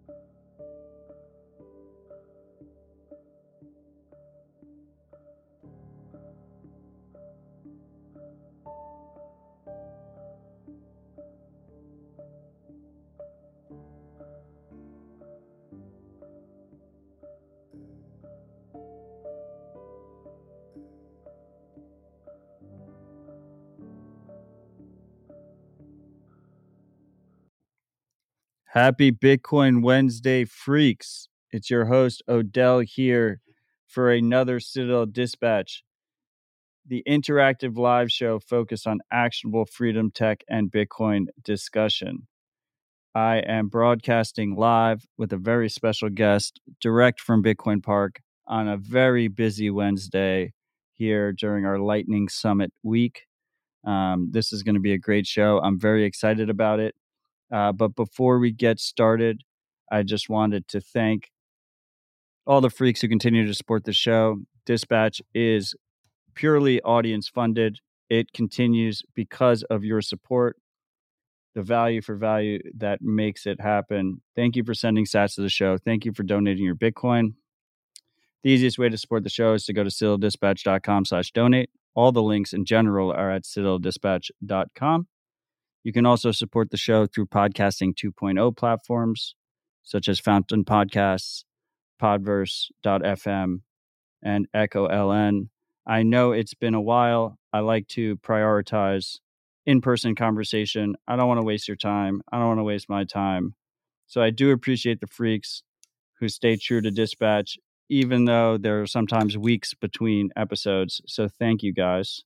Happy Bitcoin Wednesday, freaks. It's your host, Odell, here for another Citadel Dispatch, the interactive live show focused on actionable freedom, tech, and Bitcoin discussion. I am broadcasting live with a very special guest direct from Bitcoin Park on a very busy Wednesday here during our Lightning Summit week. This is going to be a great show. I'm very excited about it. But before we get started, I just wanted to thank all the freaks who continue to support the show. Dispatch is purely audience funded. It continues because of your support, the value for value that makes it happen. Thank you for sending sats to the show. Thank you for donating your Bitcoin. The easiest way to support the show is to go to citadeldispatch.com/donate. All the links in general are at citadeldispatch.com. You can also support the show through Podcasting 2.0 platforms, such as Fountain Podcasts, Podverse.fm, and Echo LN. I know it's been a while. I like to prioritize in-person conversation. I don't want to waste your time. I don't want to waste my time. So I do appreciate the freaks who stay true to Dispatch, even though there are sometimes weeks between episodes. So thank you guys.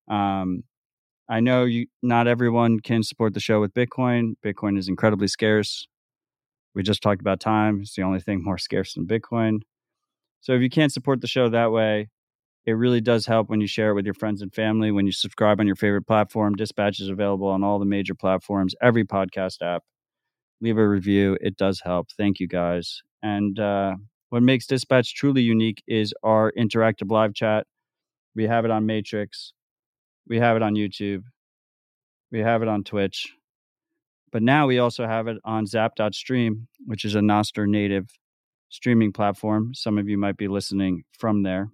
I know not everyone can support the show with Bitcoin. Bitcoin is incredibly scarce. We just talked about time. It's the only thing more scarce than Bitcoin. So if you can't support the show that way, it really does help when you share it with your friends and family, when you subscribe on your favorite platform. Dispatch is available on all the major platforms, every podcast app. Leave a review. It does help. Thank you, guys. And what makes Dispatch truly unique is our interactive live chat. We have it on Matrix. We have it on YouTube. We have it on Twitch. But now we also have it on Zap.stream, which is a Nostr native streaming platform. Some of you might be listening from there.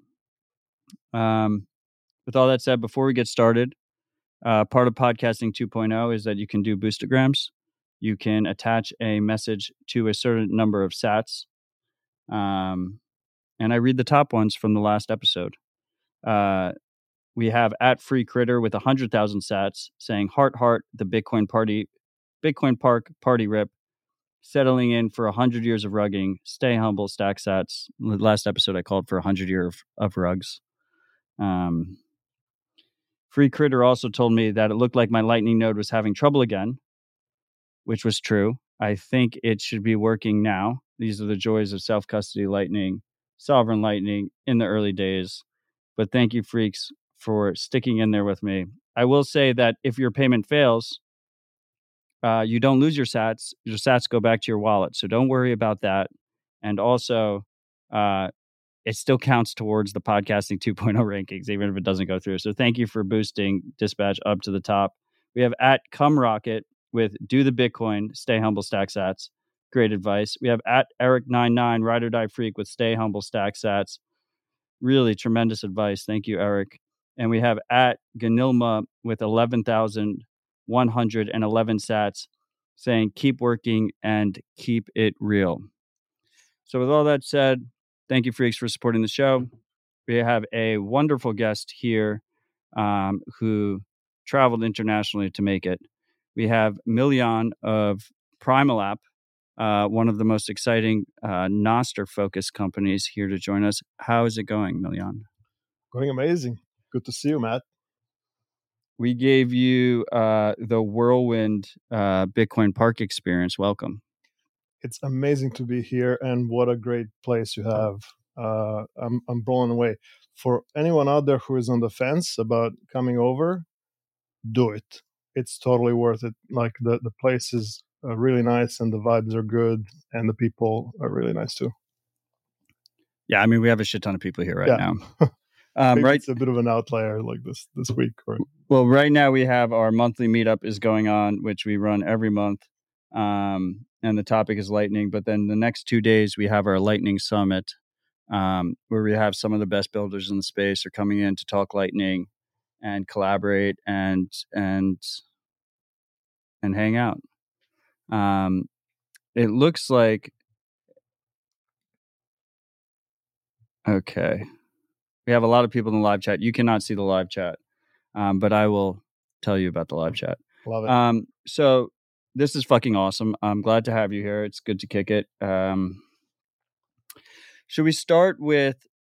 With all that said, before we get started, part of Podcasting 2.0 is that you can do boostograms. You can attach a message to a certain number of sats. And I read the top ones from the last episode. We have at Free Critter with 100,000 sats saying, heart, the Bitcoin Park party rip, settling in for 100 years of rugging, stay humble, stack sats. The last episode I called for 100 years of rugs. Free Critter also told me that it looked like my Lightning node was having trouble again, which was true. I think it should be working now. These are the joys of self-custody Lightning, sovereign Lightning in the early days. But thank you, freaks, for sticking in there with me. I will say that if your payment fails, you don't lose your sats. Your sats go back to your wallet. So don't worry about that. And also, it still counts towards the Podcasting 2.0 rankings, even if it doesn't go through. So thank you for boosting Dispatch up to the top. We have at CumRocket with Do the Bitcoin, Stay Humble, Stack Sats. Great advice. We have at Eric99, Ride or Die Freak with Stay Humble, Stack Sats. Really tremendous advice. Thank you, Eric. And we have at Ganilma with 11,111 sats saying, keep working and keep it real. So with all that said, thank you, freaks, for supporting the show. We have a wonderful guest here who traveled internationally to make it. We have Miljan of Primal App, one of the most exciting Nostr-focused companies, here to join us. How is it going, Miljan? Going amazing. Good to see you, Matt. We gave you the Whirlwind Bitcoin Park experience. Welcome. It's amazing to be here, and what a great place you have. I'm blown away. For anyone out there who is on the fence about coming over, do it. It's totally worth it. Like the place is really nice, and the vibes are good, and the people are really nice too. Yeah, I mean, we have a shit ton of people here right now. Maybe it's a bit of an outlier like this week. Right? Well, right now we have our monthly meetup is going on, which we run every month. and the topic is Lightning. But then the next 2 days, we have our Lightning Summit, where we have some of the best builders in the space are coming in to talk Lightning and collaborate and hang out. It looks like, okay, we have a lot of people in the live chat. You cannot see the live chat, but I will tell you about the live chat. Love it. So this is fucking awesome. I'm glad to have you here. It's good to kick it. Should we start with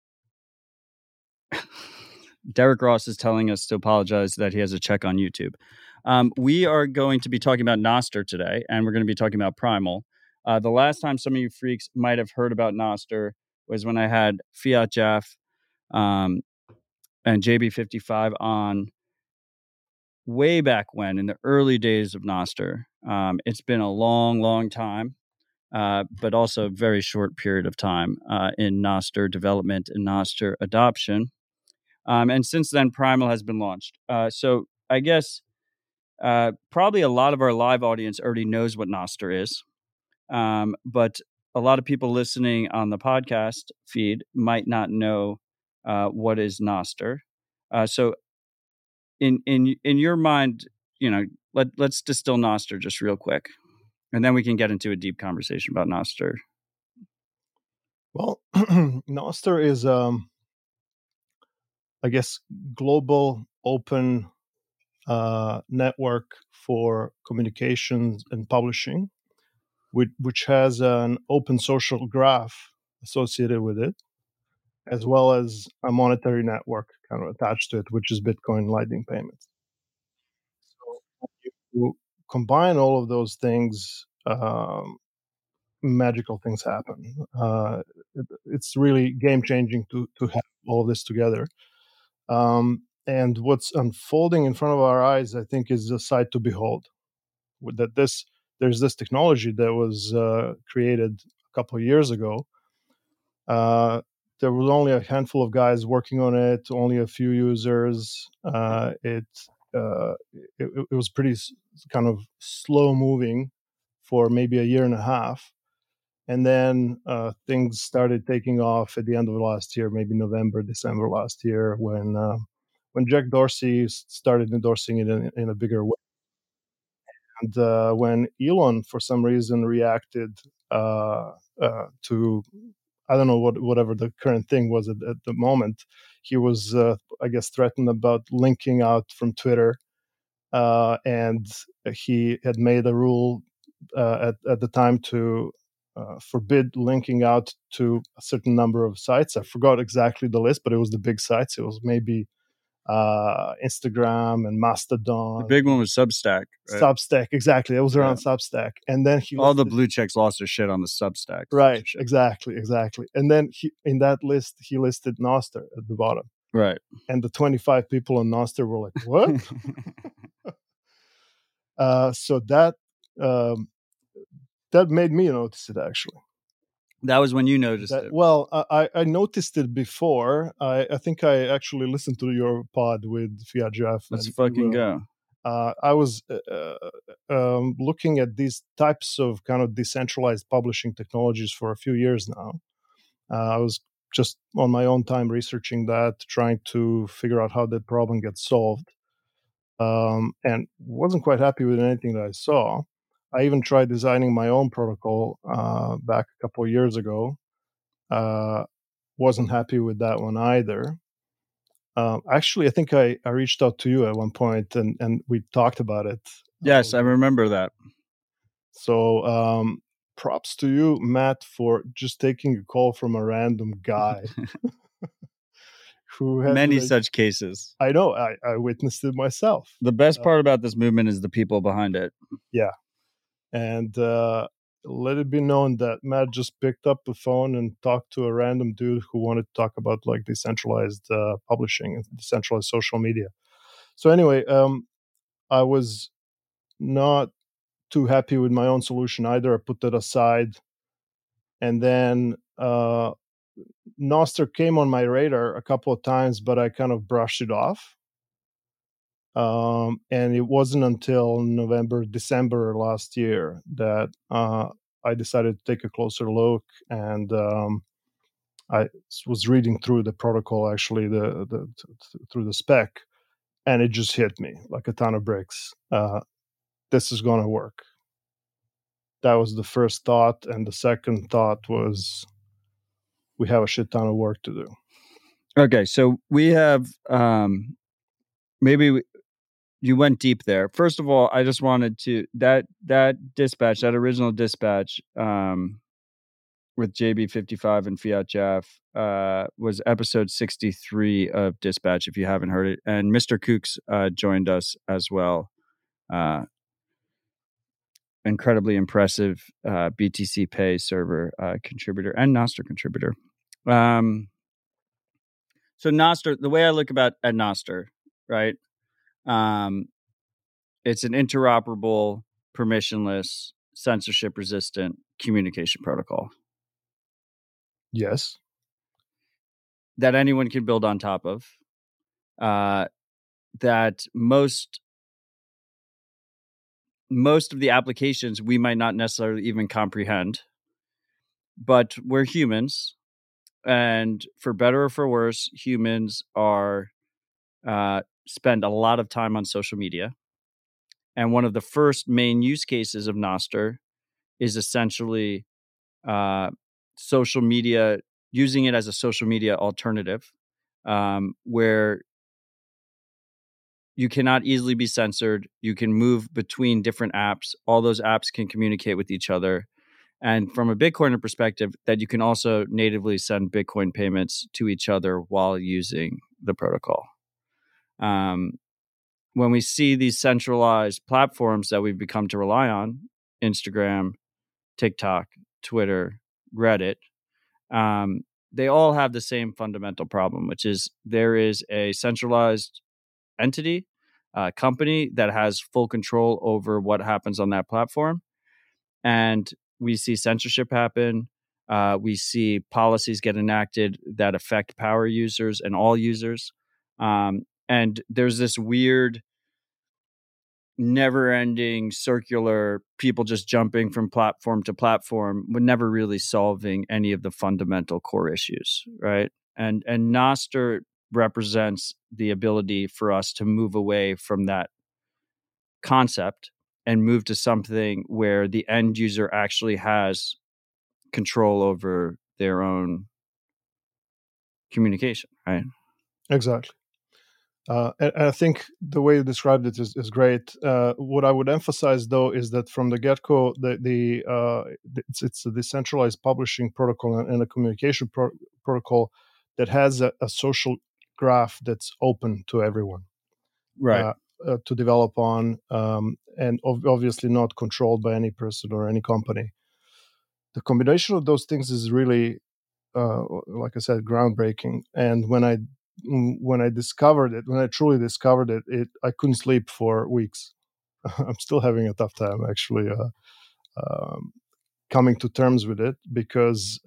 Derek Ross is telling us to apologize that he has a check on YouTube. We are going to be talking about Nostr today, and we're going to be talking about Primal. The last time some of you freaks might have heard about Nostr was when I had Fiat Jeff and JB55 on way back when, in the early days of Nostr. It's been a long, long time, but also a very short period of time in Nostr development and Nostr adoption. And since then, Primal has been launched. So I guess probably a lot of our live audience already knows what Nostr is. But a lot of people listening on the podcast feed might not know what is Nostr. So in your mind, let's distill Nostr just real quick, and then we can get into a deep conversation about Nostr. Well, Nostr is, I guess, global open network for communications and publishing, which has an open social graph associated with it, as well as a monetary network kind of attached to it, which is Bitcoin Lightning payments. So you combine all of those things, magical things happen. It's really game changing to have all of this together. And what's unfolding in front of our eyes, I think, is a sight to behold. There's this technology that was created a couple of years ago. There was only a handful of guys working on it, only a few users. It was pretty kind of slow moving for maybe a year and a half. And then things started taking off at the end of last year, maybe November, December last year, when Jack Dorsey started endorsing it in a bigger way. And when Elon, for some reason, reacted to, I don't know, whatever the current thing was at the moment, he was, I guess, threatened about linking out from Twitter. And he had made a rule at the time to forbid linking out to a certain number of sites. I forgot exactly the list, but it was the big sites. It was maybe Instagram and Mastodon. The big one was Substack. Right? Substack, exactly. It was around Substack, and then all the blue checks lost their shit on the Substack. Right, exactly. And then in that list, he listed Nostr at the bottom. Right. And the 25 people on Nostr were like, "What?" So that made me notice it, actually. That was when you noticed it. Well, I noticed it before. I think I actually listened to your pod with Fiat Jeff. Let's fucking go. I was looking at these types of kind of decentralized publishing technologies for a few years now. I was just on my own time researching that, trying to figure out how that problem gets solved, and wasn't quite happy with anything that I saw. I even tried designing my own protocol back a couple of years ago. Wasn't happy with that one either. Actually, I think I reached out to you at one point and we talked about it. Yes, I remember that. So props to you, Matt, for just taking a call from a random guy. Who had many such cases. I know. I witnessed it myself. The best part about this movement is the people behind it. Yeah. And let it be known that Matt just picked up the phone and talked to a random dude who wanted to talk about like decentralized publishing and decentralized social media. So anyway, I was not too happy with my own solution either. I put that aside. And then Nostr came on my radar a couple of times, but I kind of brushed it off. And it wasn't until December last year that I decided to take a closer look, and I was reading through the protocol, actually, through the spec, and it just hit me like a ton of bricks. This is going to work. That was the first thought, and the second thought was, we have a shit ton of work to do. Okay, so we have you went deep there. First of all, I just wanted to that dispatch, that original dispatch with JB55 and Fiat Jeff was episode 63 of Dispatch, if you haven't heard it. And Mr. Kooks joined us as well. Incredibly impressive BTC Pay server contributor and Nostr contributor. So Nostr, the way I look at Nostr, right? It's an interoperable, permissionless, censorship-resistant communication protocol. Yes. That anyone can build on top of. That most of the applications we might not necessarily even comprehend, but we're humans, and for better or for worse, humans are spend a lot of time on social media. And one of the first main use cases of Nostr is essentially social media, using it as a social media alternative, where you cannot easily be censored. You can move between different apps. All those apps can communicate with each other. And from a Bitcoiner perspective, that you can also natively send Bitcoin payments to each other while using the protocol. When we see these centralized platforms that we've become to rely on, Instagram, TikTok, Twitter, Reddit, they all have the same fundamental problem, which is there is a centralized entity, company that has full control over what happens on that platform. And we see censorship happen. We see policies get enacted that affect power users and all users. And there's this weird, never-ending circular people just jumping from platform to platform, but never really solving any of the fundamental core issues, right? And Nostr represents the ability for us to move away from that concept and move to something where the end user actually has control over their own communication, right? Exactly. And I think the way you described it is great. What I would emphasize, though, is that from the get-go, it's a decentralized publishing protocol and a communication protocol that has a social graph that's open to everyone, right? To develop on, and obviously not controlled by any person or any company. The combination of those things is really, like I said, groundbreaking. And when I discovered it, when I truly discovered it, I couldn't sleep for weeks. I'm still having a tough time, actually, coming to terms with it, because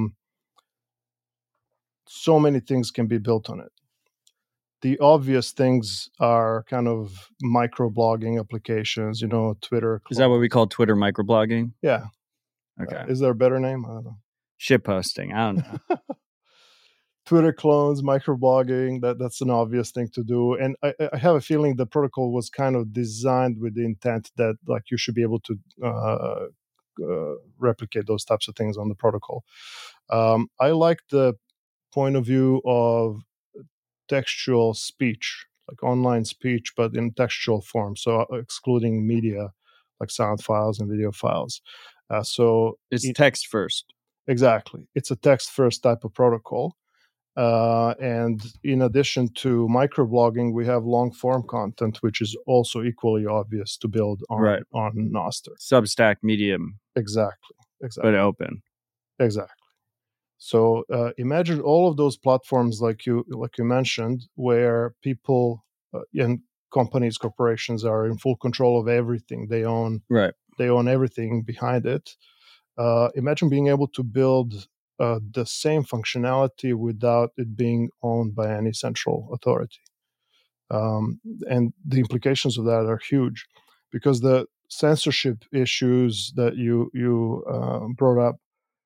so many things can be built on it. The obvious things are kind of microblogging applications, Twitter. Is that what we call Twitter microblogging? Yeah. Okay. Is there a better name? I don't know. Shit posting. I don't know. Twitter clones, microblogging, that's an obvious thing to do. And I have a feeling the protocol was kind of designed with the intent that, like, you should be able to replicate those types of things on the protocol. I like the point of view of textual speech, like online speech, but in textual form. So excluding media, like sound files and video files. So it's text first. Exactly. It's a text first type of protocol. And in addition to microblogging, we have long form content, which is also equally obvious to build on Nostr. Substack, Medium. Exactly. But open. Exactly. So imagine all of those platforms, like you mentioned, where people and companies, corporations are in full control of everything. They own everything behind it. Imagine being able to build the same functionality without it being owned by any central authority. And the implications of that are huge, because the censorship issues that you brought up.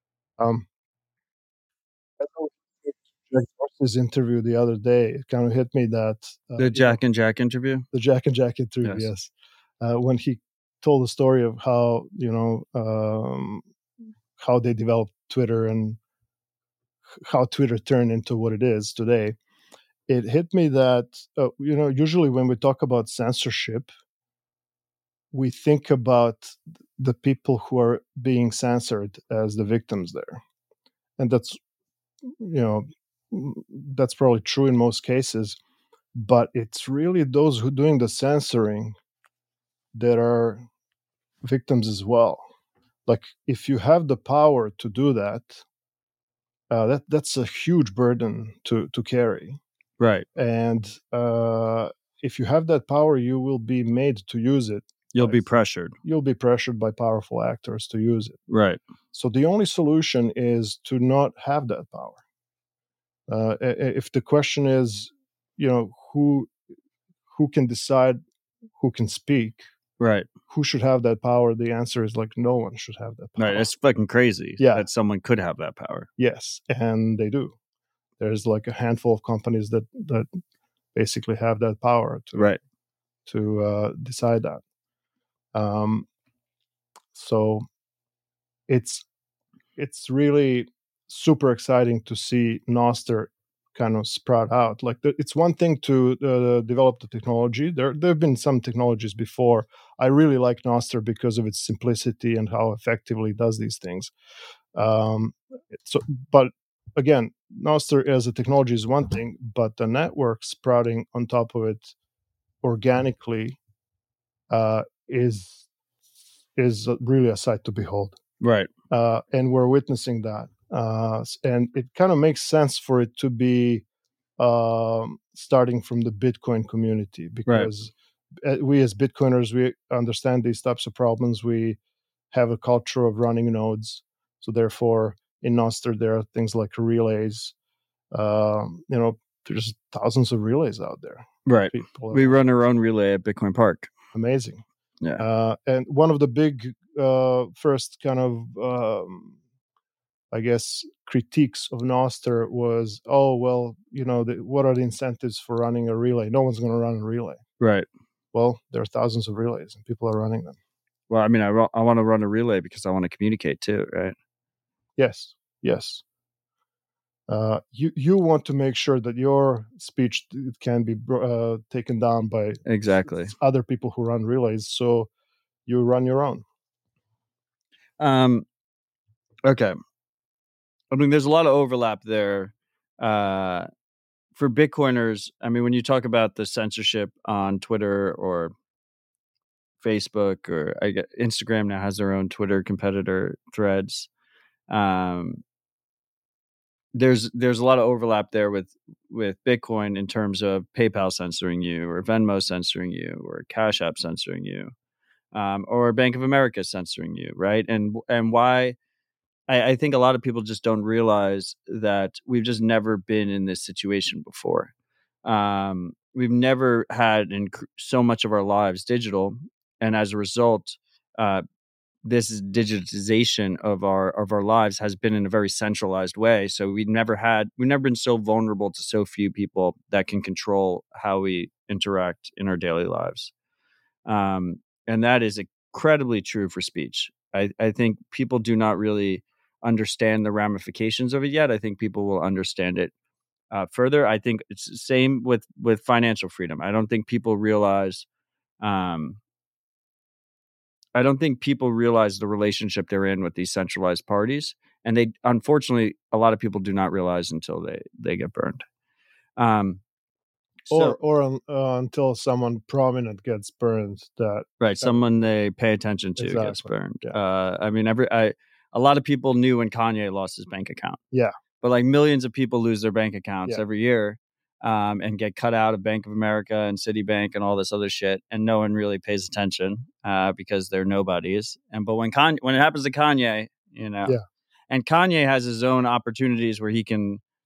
I know Jack Dorsey's interview the other day, it kind of hit me that The Jack and Jack interview. the Jack and Jack interview, yes. When he told the story of how how they developed Twitter and how Twitter turned into what it is today, it hit me that usually when we talk about censorship, we think about the people who are being censored as the victims there, and that's that's probably true in most cases, but it's really those who are doing the censoring that are victims as well. Like, if you have the power to do that, that's a huge burden to carry. Right. And if you have that power, you will be made to use it. You'll be pressured. You'll be pressured by powerful actors to use it. Right. So the only solution is to not have that power. If the question is, who can decide who can speak, right, who should have that power, the answer is like, no one should have that power. Right. It's fucking crazy that someone could have that power. Yes, and they do. There's like a handful of companies that basically have that power to decide that. So it's really super exciting to see Nostr kind of sprout out. Like, it's one thing to develop the technology. There have been some technologies before. I really like Nostr because of its simplicity and how effectively it does these things. But again, Nostr as a technology is one thing, but the network sprouting on top of it organically is really a sight to behold. Right. And we're witnessing that. And it kind of makes sense for it to be starting from the Bitcoin community, because we as Bitcoiners, we understand these types of problems. We have a culture of running nodes. So therefore, in Nostr, there are things like relays. There's thousands of relays out there. Right. We run our own relay at Bitcoin Park. Amazing. Yeah. And one of the big first kind of I guess critiques of Nostr was, what are the incentives for running a relay? No one's going to run a relay. Right. Well, there are thousands of relays and people are running them. Well, I mean, I want to run a relay because I want to communicate too, right? Yes. You want to make sure that your speech can be taken down by other people who run relays, so you run your own. Okay. I mean, there's a lot of overlap there. For Bitcoiners, I mean, when you talk about the censorship on Twitter or Facebook, or I guess Instagram now has their own Twitter competitor, Threads. There's a lot of overlap there with Bitcoin in terms of PayPal censoring you, or Venmo censoring you, or Cash App censoring you, or Bank of America censoring you, right? And why? I think a lot of people just don't realize that we've just never been in this situation before. We've never had so much of our lives digital, and as a result, this digitization of our lives has been in a very centralized way. So we've never been so vulnerable to so few people that can control how we interact in our daily lives. And that is incredibly true for speech. I think people do not really understand the ramifications of it yet. I think people will understand it further. I think it's the same with financial freedom. I don't think people realize the relationship they're in with these centralized parties, and they, unfortunately, a lot of people do not realize until they get burned. Or until someone prominent gets burned. Someone they pay attention to gets burned. Yeah. I mean, a lot of people knew when Kanye lost his bank account. Yeah, but like millions of people lose their bank accounts every year. And get cut out of Bank of America and Citibank and all this other shit, and no one really pays attention because they're nobodies. But when it happens to Kanye, and Kanye has his own opportunities where he can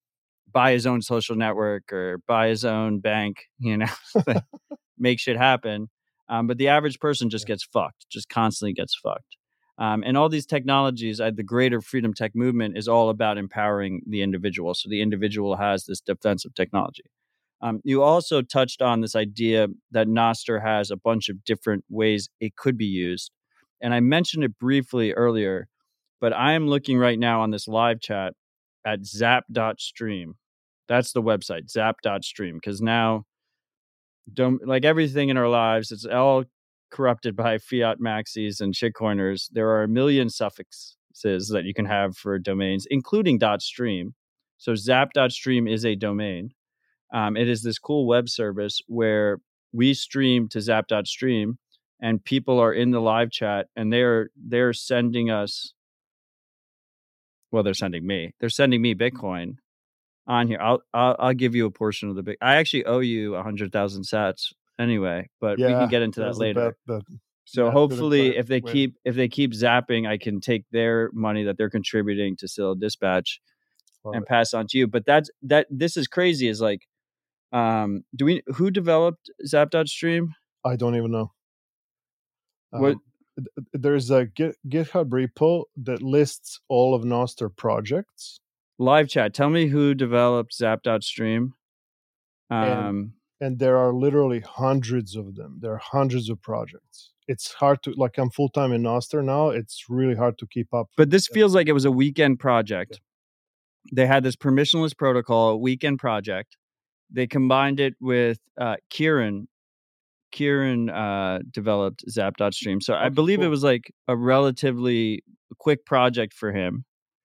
buy his own social network or buy his own bank, make shit happen. But the average person just gets fucked, just constantly gets fucked. And all these technologies, the greater freedom tech movement is all about empowering the individual. So the individual has this defensive technology. You also touched on this idea that Nostr has a bunch of different ways it could be used. And I mentioned it briefly earlier, but I am looking right now on this live chat at zap.stream. That's the website, zap.stream, because now, like everything in our lives, it's all corrupted by fiat maxis and shitcoiners. There are a million suffixes that you can have for domains, including .stream. So zap.stream is a domain. It is this cool web service where we stream to zap.stream and people are in the live chat and they're sending us, well, they're sending me Bitcoin on here. I'll give you a portion of the I actually owe you 100,000 sats anyway, but we can get into that later. So hopefully if they keep zapping, I can take their money that they're contributing to Citadel Dispatch and pass on to you. But this is crazy, is like, who developed Zap.stream? I don't even know. What? There's a GitHub repo that lists all of Nostr projects. Live chat, tell me who developed Zap.stream. And there are literally hundreds of them. There are hundreds of projects. It's hard to, like, I'm full-time in Nostr now. It's really hard to keep up. But this feels like it was a weekend project. Yeah. They had this permissionless protocol, a weekend project. They combined it with Kieran. Kieran developed Zap.stream. So I believe it was like a relatively quick project for him.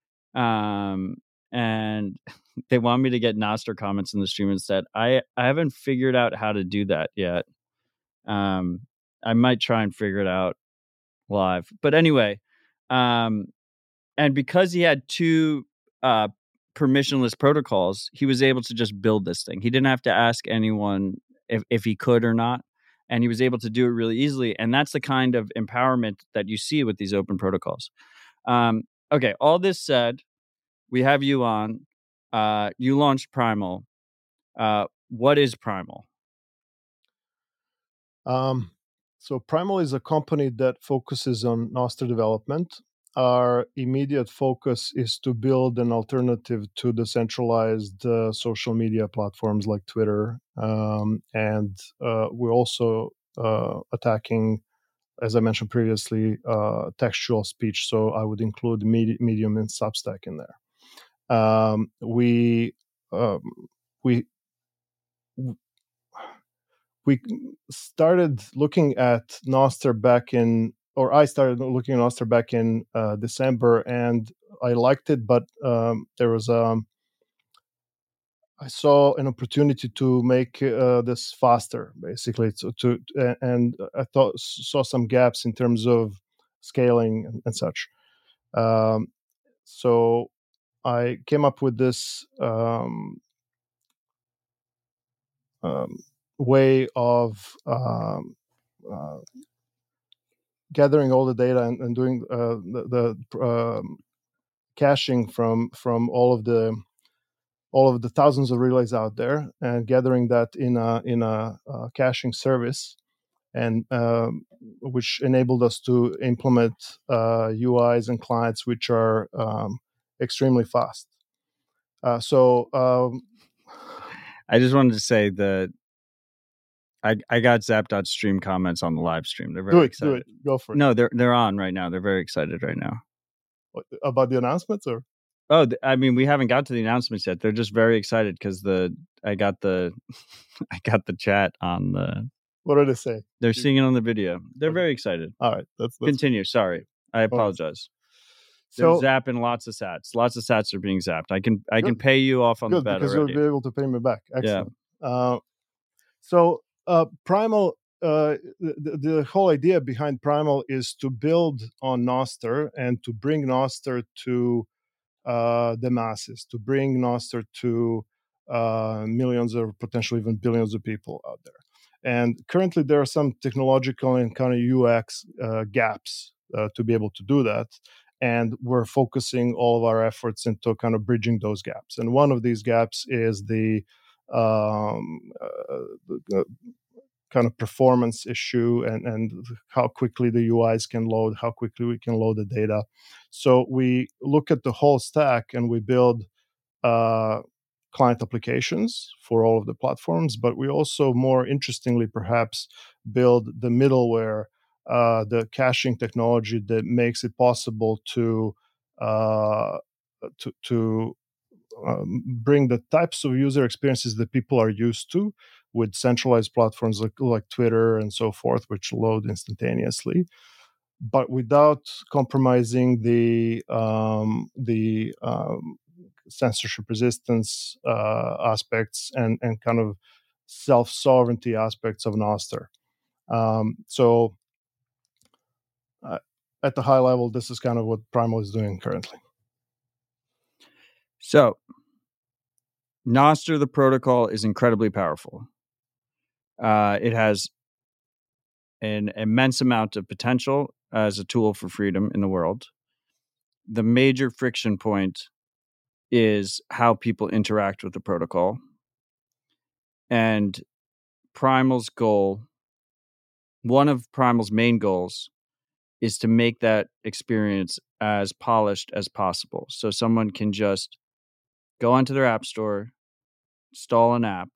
And they want me to get Nostr comments in the stream instead. I haven't figured out how to do that yet. I might try and figure it out live. But anyway, and because he had two permissionless protocols, he was able to just build this thing. He didn't have to ask anyone if he could or not. And he was able to do it really easily. And that's the kind of empowerment that you see with these open protocols. Okay, all this said, we have you on. You launched Primal. What is Primal? So Primal is a company that focuses on Nostr development. Our immediate focus is to build an alternative to the centralized social media platforms like Twitter. And we're also attacking, as I mentioned previously, textual speech. So I would include Medium and Substack in there. We started looking at Nostr I started looking at Nostr back in December, and I liked it, but there was I saw an opportunity to make this faster, basically, and I saw some gaps in terms of scaling and such. So I came up with this way of gathering all the data and doing the caching from all of the thousands of relays out there, and gathering that in a caching service, and which enabled us to implement UIs and clients which are extremely fast. So I just wanted to say that I got Zap.stream comments on the live stream. They're very excited. Do it. Go for it. No, they're on right now. They're very excited right now. About the announcements, or? Oh, I mean, we haven't got to the announcements yet. They're just very excited because I got the chat on the. What are they saying? They're seeing it on the video. They're very excited. All right, that's continue. Sorry, I apologize. So they're zapping lots of sats. Lots of sats are being zapped. I can pay you off on the bet because already. You'll be able to pay me back. Excellent. Yeah. So Primal, the whole idea behind Primal is to build on Nostr and to bring Nostr to the masses, to bring Nostr to millions or potentially even billions of people out there. And currently there are some technological and kind of UX gaps to be able to do that. And we're focusing all of our efforts into kind of bridging those gaps. And one of these gaps is the kind of performance issue and how quickly the UIs can load, how quickly we can load the data. So we look at the whole stack and we build client applications for all of the platforms, but we also, more interestingly perhaps, build the middleware, the caching technology that makes it possible to bring the types of user experiences that people are used to with centralized platforms like Twitter and so forth, which load instantaneously, but without compromising the censorship resistance aspects and kind of self-sovereignty aspects of Nostr. So at the high level, this is kind of what Primal is doing currently. So Nostr, the protocol, is incredibly powerful. It has an immense amount of potential as a tool for freedom in the world. The major friction point is how people interact with the protocol. And Primal's goal, one of Primal's main goals, is to make that experience as polished as possible. So someone can just go onto their app store, install an app,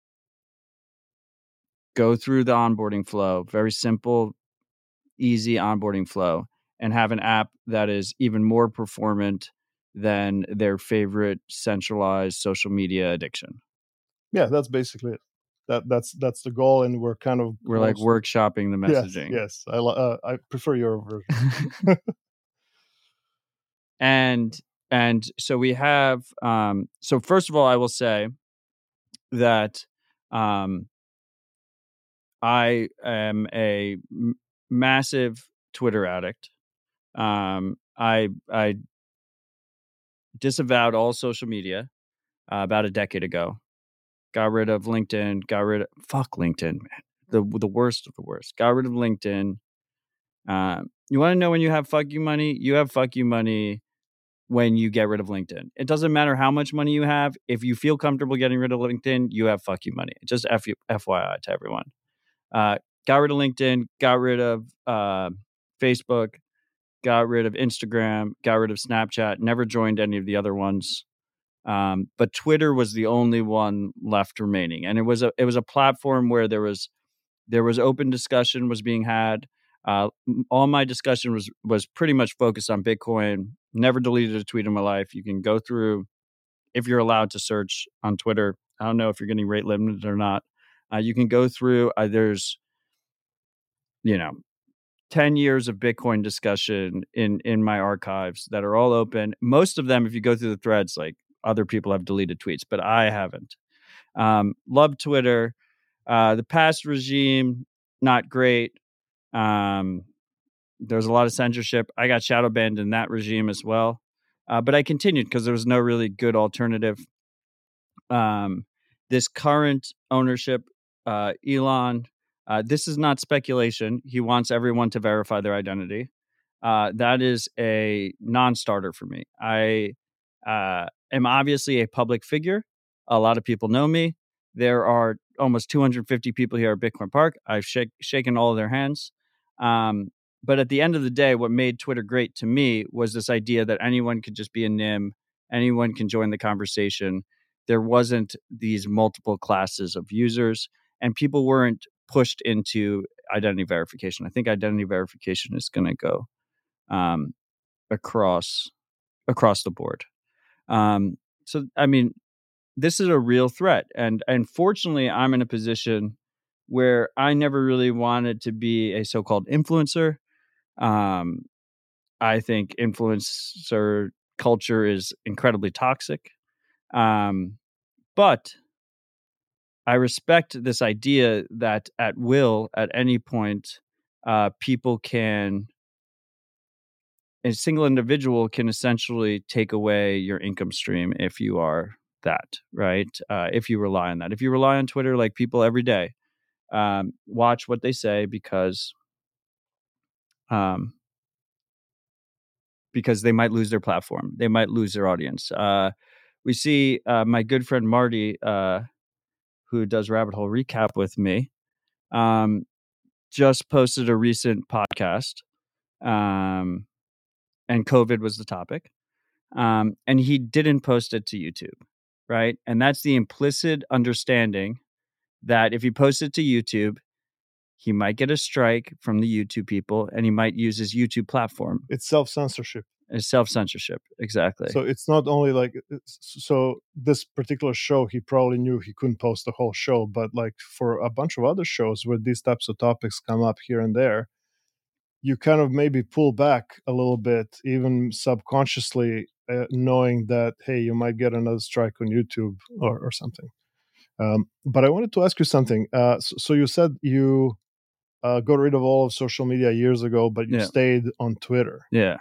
go through the onboarding flow, very simple, easy onboarding flow, and have an app that is even more performant than their favorite centralized social media addiction. Yeah, that's basically it. That's the goal, and we're kind of like workshopping the messaging. Yes. I prefer your version. and so we have so first of all, I will say that I am a massive Twitter addict. I disavowed all social media about a decade ago. Got rid of LinkedIn. Fuck LinkedIn, man. The worst of the worst. Got rid of LinkedIn. You want to know when you have fuck you money? You have fuck you money when you get rid of LinkedIn. It doesn't matter how much money you have. If you feel comfortable getting rid of LinkedIn, you have fuck you money. Just FYI to everyone. Got rid of LinkedIn. Got rid of Facebook. Got rid of Instagram. Got rid of Snapchat. Never joined any of the other ones. But Twitter was the only one left remaining, and it was a platform where there was open discussion was being had. All my discussion was pretty much focused on Bitcoin. Never deleted a tweet in my life. You can go through, if you're allowed to search on Twitter. I don't know if you're getting rate limited or not. You can go through. There's 10 years of Bitcoin discussion in my archives that are all open. Most of them, if you go through the threads, like, other people have deleted tweets, but I haven't. Love Twitter. The past regime, not great. There's a lot of censorship. I got shadow banned in that regime as well. But I continued because there was no really good alternative. This current ownership, Elon, this is not speculation. He wants everyone to verify their identity. That is a non-starter for me. I am obviously a public figure. A lot of people know me. There are almost 250 people here at Bitcoin Park. I've shaken all of their hands. But at the end of the day, what made Twitter great to me was this idea that anyone could just be a NIM, anyone can join the conversation. There wasn't these multiple classes of users, and people weren't pushed into identity verification. I think identity verification is going to go across the board. So, I mean, this is a real threat. And fortunately, I'm in a position where I never really wanted to be a so-called influencer. I think influencer culture is incredibly toxic. But I respect this idea that at will, at any point, people can, a single individual can essentially take away your income stream if you are that, right? If you rely on that. If you rely on Twitter, like people every day, watch what they say because because they might lose their platform. They might lose their audience. We see my good friend Marty, who does Rabbit Hole Recap with me, just posted a recent podcast, and COVID was the topic. And he didn't post it to YouTube, right? And that's the implicit understanding that if he posts it to YouTube, he might get a strike from the YouTube people, and he might use his YouTube platform. It's self-censorship. It's self-censorship, exactly. So it's not only like, so this particular show, he probably knew he couldn't post the whole show, but like for a bunch of other shows where these types of topics come up here and there, you kind of maybe pull back a little bit, even subconsciously, knowing that, hey, you might get another strike on YouTube or something. But I wanted to ask you something. So you said you got rid of all of social media years ago, but you stayed on Twitter. Yeah.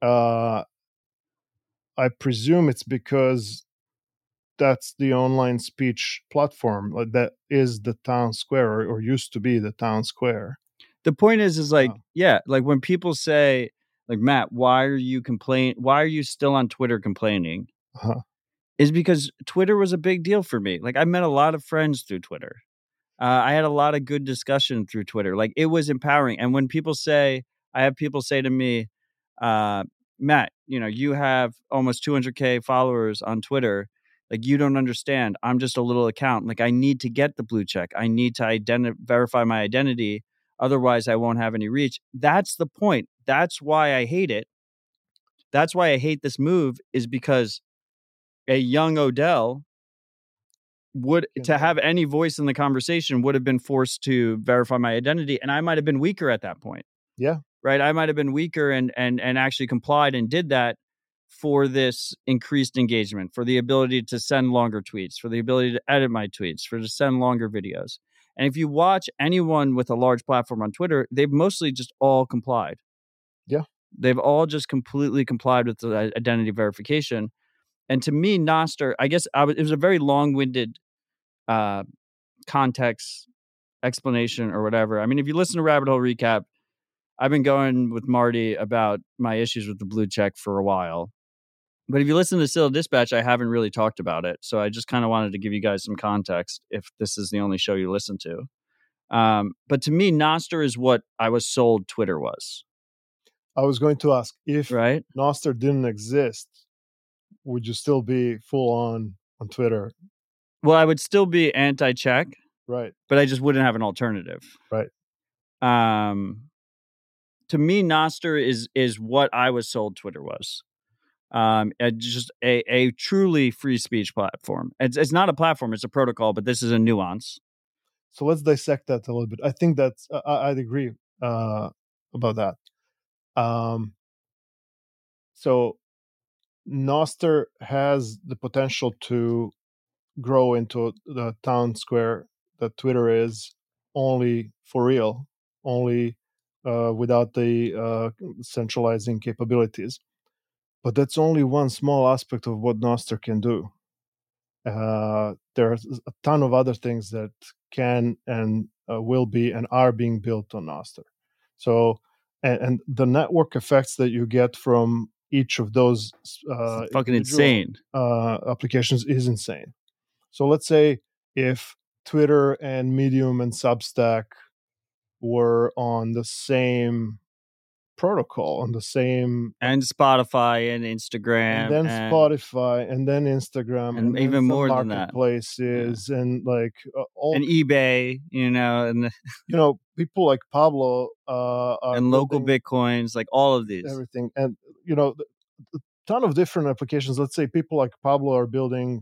I presume it's because that's the online speech platform that is the town square, or used to be the town square. The point is like, like when people say, like, Matt, why are you still on Twitter complaining? Is because Twitter was a big deal for me. Like, I met a lot of friends through Twitter. I had a lot of good discussion through Twitter. Like, it was empowering. And when I have people say to me, Matt, you have almost 200K followers on Twitter. Like, you don't understand. I'm just a little account. Like, I need to get the blue check. I need to verify my identity. Otherwise, I won't have any reach. That's the point. That's why I hate it. That's why I hate this move, is because a young Odell to have any voice in the conversation would have been forced to verify my identity. And I might have been weaker at that point. Yeah. Right. I might have been weaker and actually complied and did that for this increased engagement, for the ability to send longer tweets, for the ability to edit my tweets, to send longer videos. And if you watch anyone with a large platform on Twitter, they've mostly just all complied. Yeah. They've all just completely complied with the identity verification. And to me, Nostr, I guess it was a very long-winded context explanation or whatever. I mean, if you listen to Rabbit Hole Recap, I've been going with Marty about my issues with the blue check for a while. But if you listen to Citadel Dispatch, I haven't really talked about it. So I just kind of wanted to give you guys some context if this is the only show you listen to. But to me, Nostr is what I was sold Twitter was. I was going to ask, if Nostr didn't exist, would you still be full on Twitter? Well, I would still be anti-check. Right. But I just wouldn't have an alternative. Right. To me, Nostr is what I was sold Twitter was. Just a truly free speech platform. It's not a platform, it's a protocol, but this is a nuance. So let's dissect that a little bit. I think that's I'd agree about that. So Nostr has the potential to grow into the town square that Twitter is, only for real, only without the centralizing capabilities. But that's only one small aspect of what Nostr can do. There's a ton of other things that can and will be and are being built on Nostr. So, and the network effects that you get from each of those fucking insane applications is insane. So let's say if Twitter and Medium and Substack were on the same protocol, on the same, and Spotify and Instagram, and then Spotify, and then Instagram, and even more than that, marketplaces, and like all, and eBay, and people like Pablo and local Bitcoins, like all of these, everything, and a ton of different applications. Let's say people like Pablo are building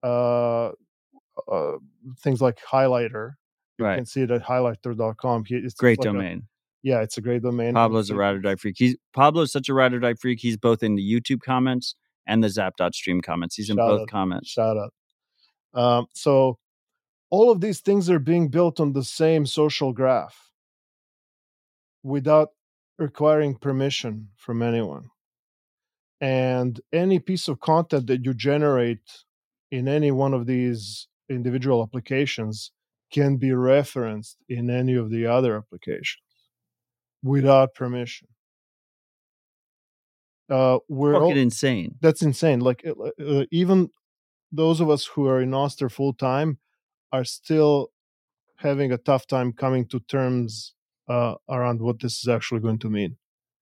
things like Highlighter. You can see it at highlighter.com. It's great like domain. It's a great domain. Pablo's a ride or die freak. Pablo's such a ride or die freak. He's both in the YouTube comments and the Zap.stream comments. He's in both comments. Shout out. So all of these things are being built on the same social graph without requiring permission from anyone. And any piece of content that you generate in any one of these individual applications can be referenced in any of the other applications without permission. we're Fucking insane. That's insane. Like even those of us who are in Nostr full time are still having a tough time coming to terms around what this is actually going to mean.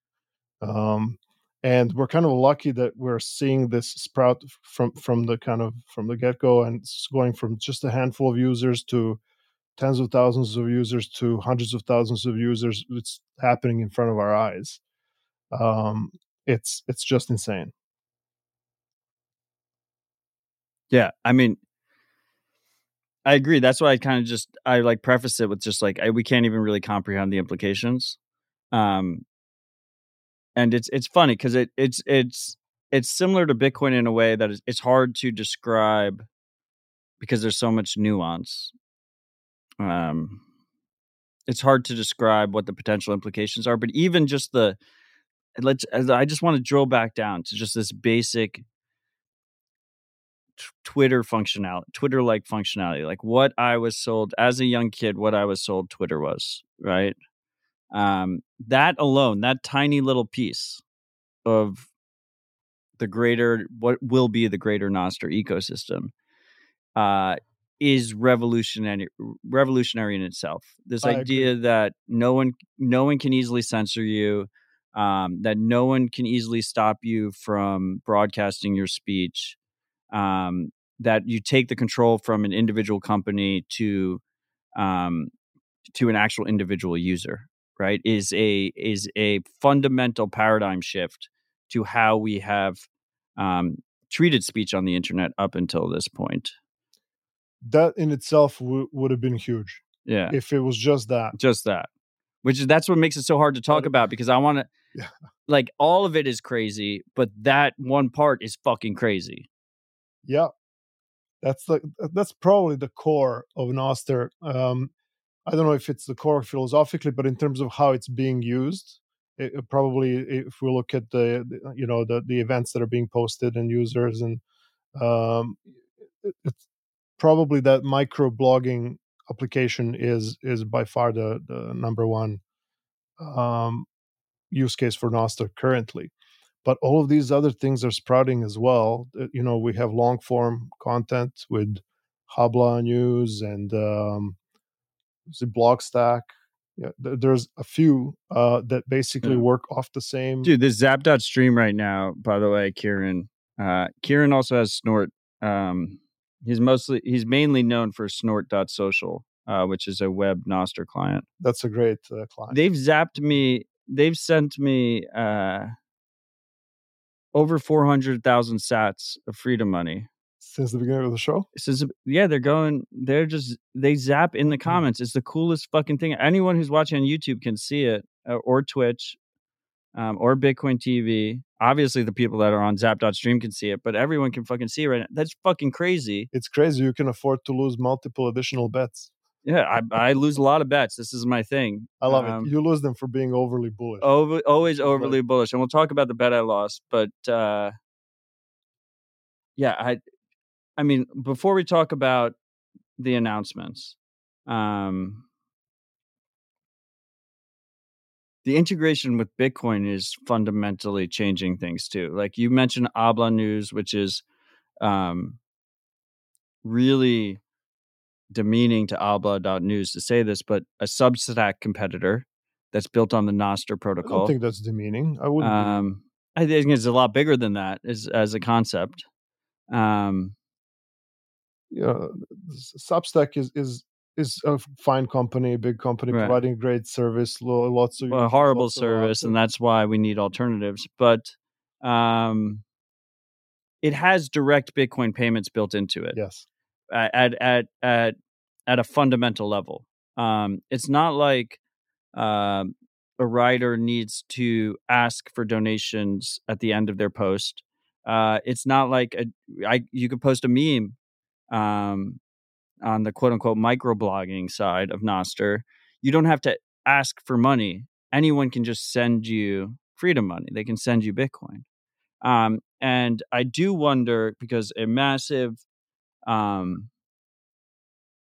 And we're kind of lucky that we're seeing this sprout from the get go, and it's going from just a handful of users to tens of thousands of users to hundreds of thousands of users. It's happening in front of our eyes. It's just insane. Yeah, I mean, I agree. That's why I like preface it with just like we can't even really comprehend the implications. And it's funny because it's similar to Bitcoin in a way that it's hard to describe because there's so much nuance. It's hard to describe what the potential implications are, but even just I just want to drill back down to just this basic Twitter functionality, Twitter-like functionality, like what I was sold as a young kid, what I was sold Twitter was, right? That alone, that tiny little piece of what will be the greater Nostr ecosystem, is revolutionary in itself. This idea that no one can easily censor you, that no one can easily stop you from broadcasting your speech, that you take the control from an individual company to an actual individual user, right? Is a fundamental paradigm shift to how we have treated speech on the internet up until this point. That in itself would have been huge. Yeah. If it was just that. That's what makes it so hard to talk about, because I want to, like, all of it is crazy, but that one part is fucking crazy. Yeah. That's probably the core of Nostr. I don't know if it's the core philosophically, but in terms of how it's being used, it probably, if we look at the events that are being posted and users, and it's probably that micro blogging application is by far the number one use case for Nostr currently. But all of these other things are sprouting as well. We have long form content with Habla News and the Blockstack. Yeah, there's a few that basically work off the same. Dude, this Zap.stream right now, by the way, Kieran. Kieran also has Snort. He's mainly known for Snort.social, which is a web Nostr client. That's a great client. They've zapped me. They've sent me over 400,000 sats of freedom money since the beginning of the show. They zap in the comments. It's the coolest fucking thing. Anyone who's watching on YouTube can see it, or Twitch, or Bitcoin TV. Obviously, the people that are on Zap.stream can see it, but everyone can fucking see it right now. That's fucking crazy. It's crazy. You can afford to lose multiple additional bets. Yeah, I lose a lot of bets. This is my thing. I love it. You lose them for being overly bullish. Always overly bullish. And we'll talk about the bet I lost. But yeah, I mean, before we talk about the announcements, the integration with Bitcoin is fundamentally changing things too. Like you mentioned Habla News, which is really demeaning to Habla.news to say this, but a Substack competitor that's built on the Nostr protocol. I don't think that's demeaning. I wouldn't. I think it's a lot bigger than that as a concept. Substack is a fine company, big company, right, providing great service, lots of horrible service, and that's why we need alternatives. But it has direct Bitcoin payments built into it. Yes, at a fundamental level. It's not like a writer needs to ask for donations at the end of their post. It's not like you could post a meme on the quote unquote microblogging side of Nostr. You don't have to ask for money. Anyone can just send you freedom money. They can send you Bitcoin. And I do wonder, because a massive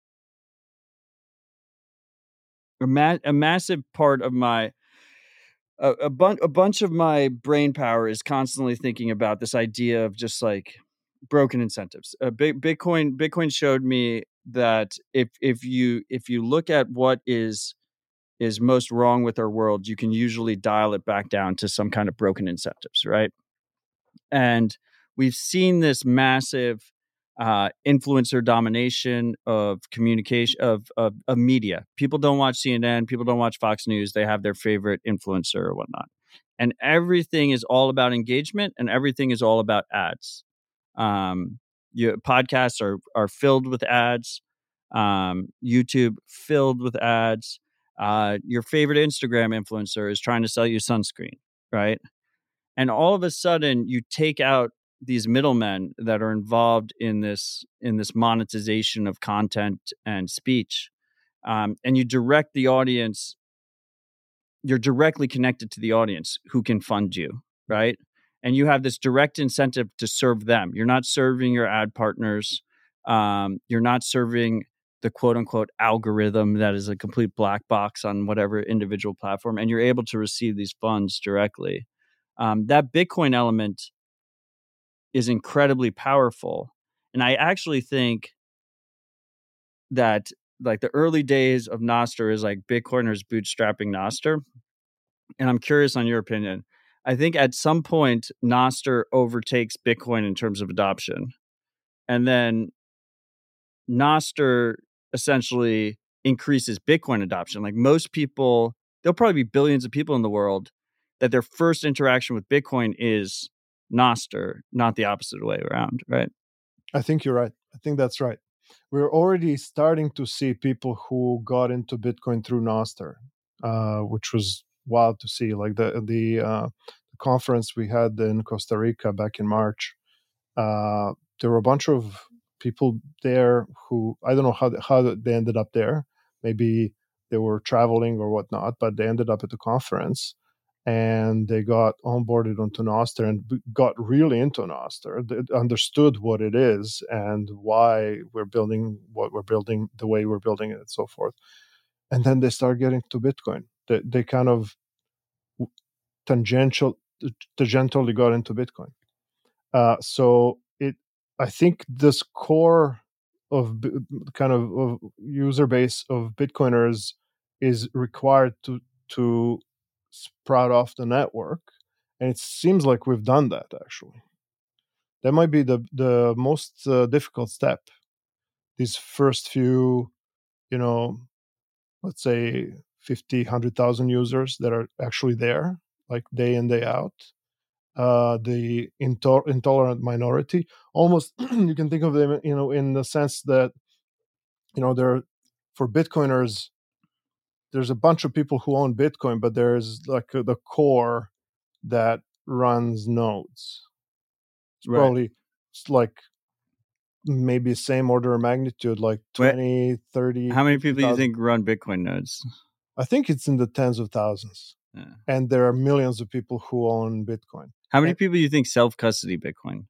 massive part of my a bunch of my brain power is constantly thinking about this idea of just like broken incentives. Bitcoin showed me that if you look at what is most wrong with our world, you can usually dial it back down to some kind of broken incentives, right? And we've seen this massive influencer domination of communication of media. People don't watch CNN. People don't watch Fox News. They have their favorite influencer or whatnot, and everything is all about engagement, and everything is all about ads. Podcasts are filled with ads. YouTube filled with ads. Your favorite Instagram influencer is trying to sell you sunscreen, right? And all of a sudden you take out these middlemen that are involved in this monetization of content and speech, and you direct the audience. You're directly connected to the audience who can fund you, right? And you have this direct incentive to serve them. You're not serving your ad partners. You're not serving the quote unquote algorithm that is a complete black box on whatever individual platform, and you're able to receive these funds directly. That Bitcoin element is incredibly powerful. And I actually think that like the early days of Nostr is like Bitcoiners bootstrapping Nostr. And I'm curious on your opinion. I think at some point Nostr overtakes Bitcoin in terms of adoption. And then Nostr essentially increases Bitcoin adoption. Like most people, there'll probably be billions of people in the world that their first interaction with Bitcoin is Nostr, not the opposite way around, right? I think you're right. I think that's right. We're already starting to see people who got into Bitcoin through Nostr, which was wild to see. Like the conference we had in Costa Rica back in March, there were a bunch of people there who I don't know how they ended up there. Maybe they were traveling or whatnot, but they ended up at the conference and they got onboarded onto Nostr and got really into Nostr. They understood what it is and why we're building what we're building, the way we're building it, and so forth. And then they start getting to Bitcoin. They kind of tangentially got into Bitcoin. So I think this core of kind of user base of Bitcoiners is required to sprout off the network, and it seems like we've done that actually. That might be the most difficult step. These first few, let's say 50, 100,000 users that are actually there, like day in day out. The intolerant minority, almost you can think of them, in the sense that, they're for Bitcoiners. There's a bunch of people who own Bitcoin, but there's like the core that runs nodes. It's Right. probably like maybe same order of magnitude, like 20, 30. How many people do you 50,000. think run Bitcoin nodes? I think it's in the tens of thousands. Yeah. And there are millions of people who own Bitcoin. How many people do you think self-custody Bitcoin?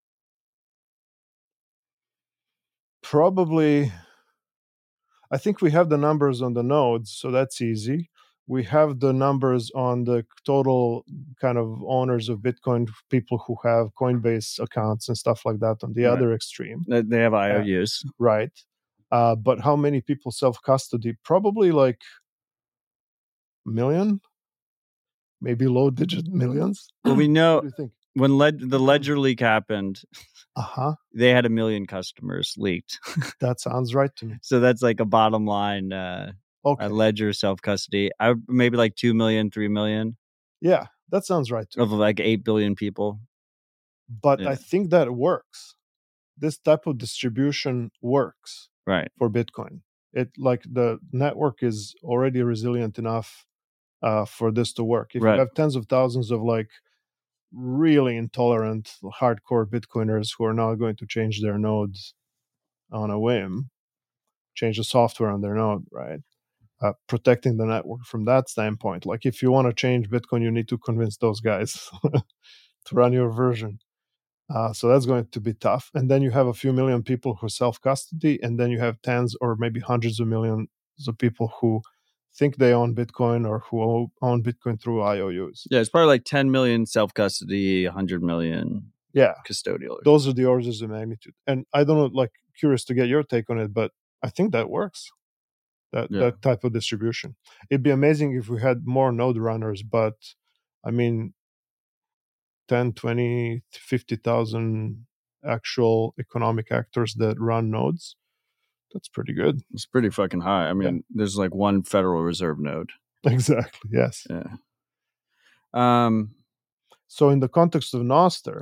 Probably, I think we have the numbers on the nodes, so that's easy. We have the numbers on the total kind of owners of Bitcoin, people who have Coinbase accounts and stuff like that on the Right. other extreme. They have IOUs. Right. But how many people self-custody? Probably like a million, maybe low digit millions. Well, we know What do you think? when the Ledger leak happened, they had 1 million customers leaked. That sounds right to me. So that's like a bottom line Ledger self-custody. Maybe like 2 million, 3 million. Yeah, that sounds right to me. Of like 8 billion people. But I think that works. This type of distribution works, right, for Bitcoin. It like the network is already resilient enough for this to work. If you have tens of thousands of like really intolerant, hardcore Bitcoiners who are not going to change their nodes on a whim, change the software on their node, right? Protecting the network from that standpoint. Like if you want to change Bitcoin, you need to convince those guys to run your version. So that's going to be tough. And then you have a few million people who self-custody, and then you have tens or maybe hundreds of millions of people who think they own Bitcoin or who own Bitcoin through IOUs. Yeah, it's probably like 10 million self-custody, 100 million custodial. Those are the orders of magnitude. And I don't know, like, curious to get your take on it, but I think that works. That type of distribution. It'd be amazing if we had more node runners, but I mean, 10, 20, 50,000 actual economic actors that run nodes. That's pretty good. It's pretty fucking high. I mean, there's like one Federal Reserve node. Exactly. Yes. Yeah. So in the context of Nostr,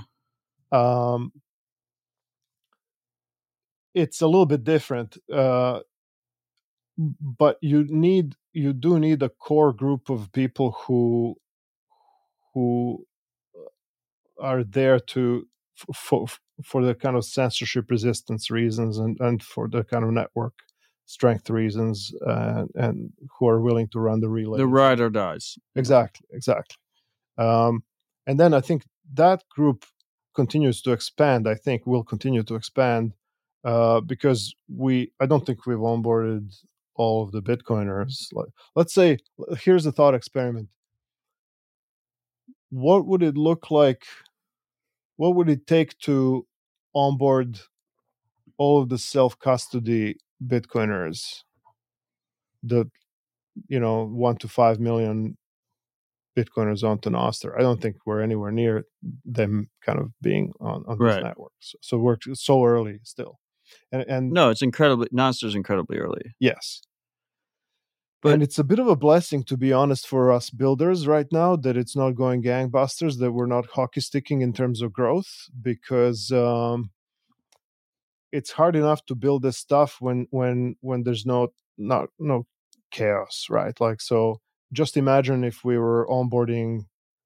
it's a little bit different. But you do need a core group of people who are there to for the kind of censorship resistance reasons and for the kind of network strength reasons, and who are willing to run the relay. The ride or dies. Exactly. And then I think that group continues to expand. I think will continue to expand because I don't think we've onboarded all of the Bitcoiners. Let's say, here's a thought experiment. What would it look like? What would it take to onboard all of the self-custody Bitcoiners, the 1 to 5 million Bitcoiners onto Nostr? I don't think we're anywhere near them kind of being on these networks. So we're so early still. And no, Nostr's incredibly early. Yes. And it's a bit of a blessing, to be honest, for us builders right now, that it's not going gangbusters, that we're not hockey sticking in terms of growth, because it's hard enough to build this stuff when there's no chaos, right? Like, so just imagine if we were onboarding,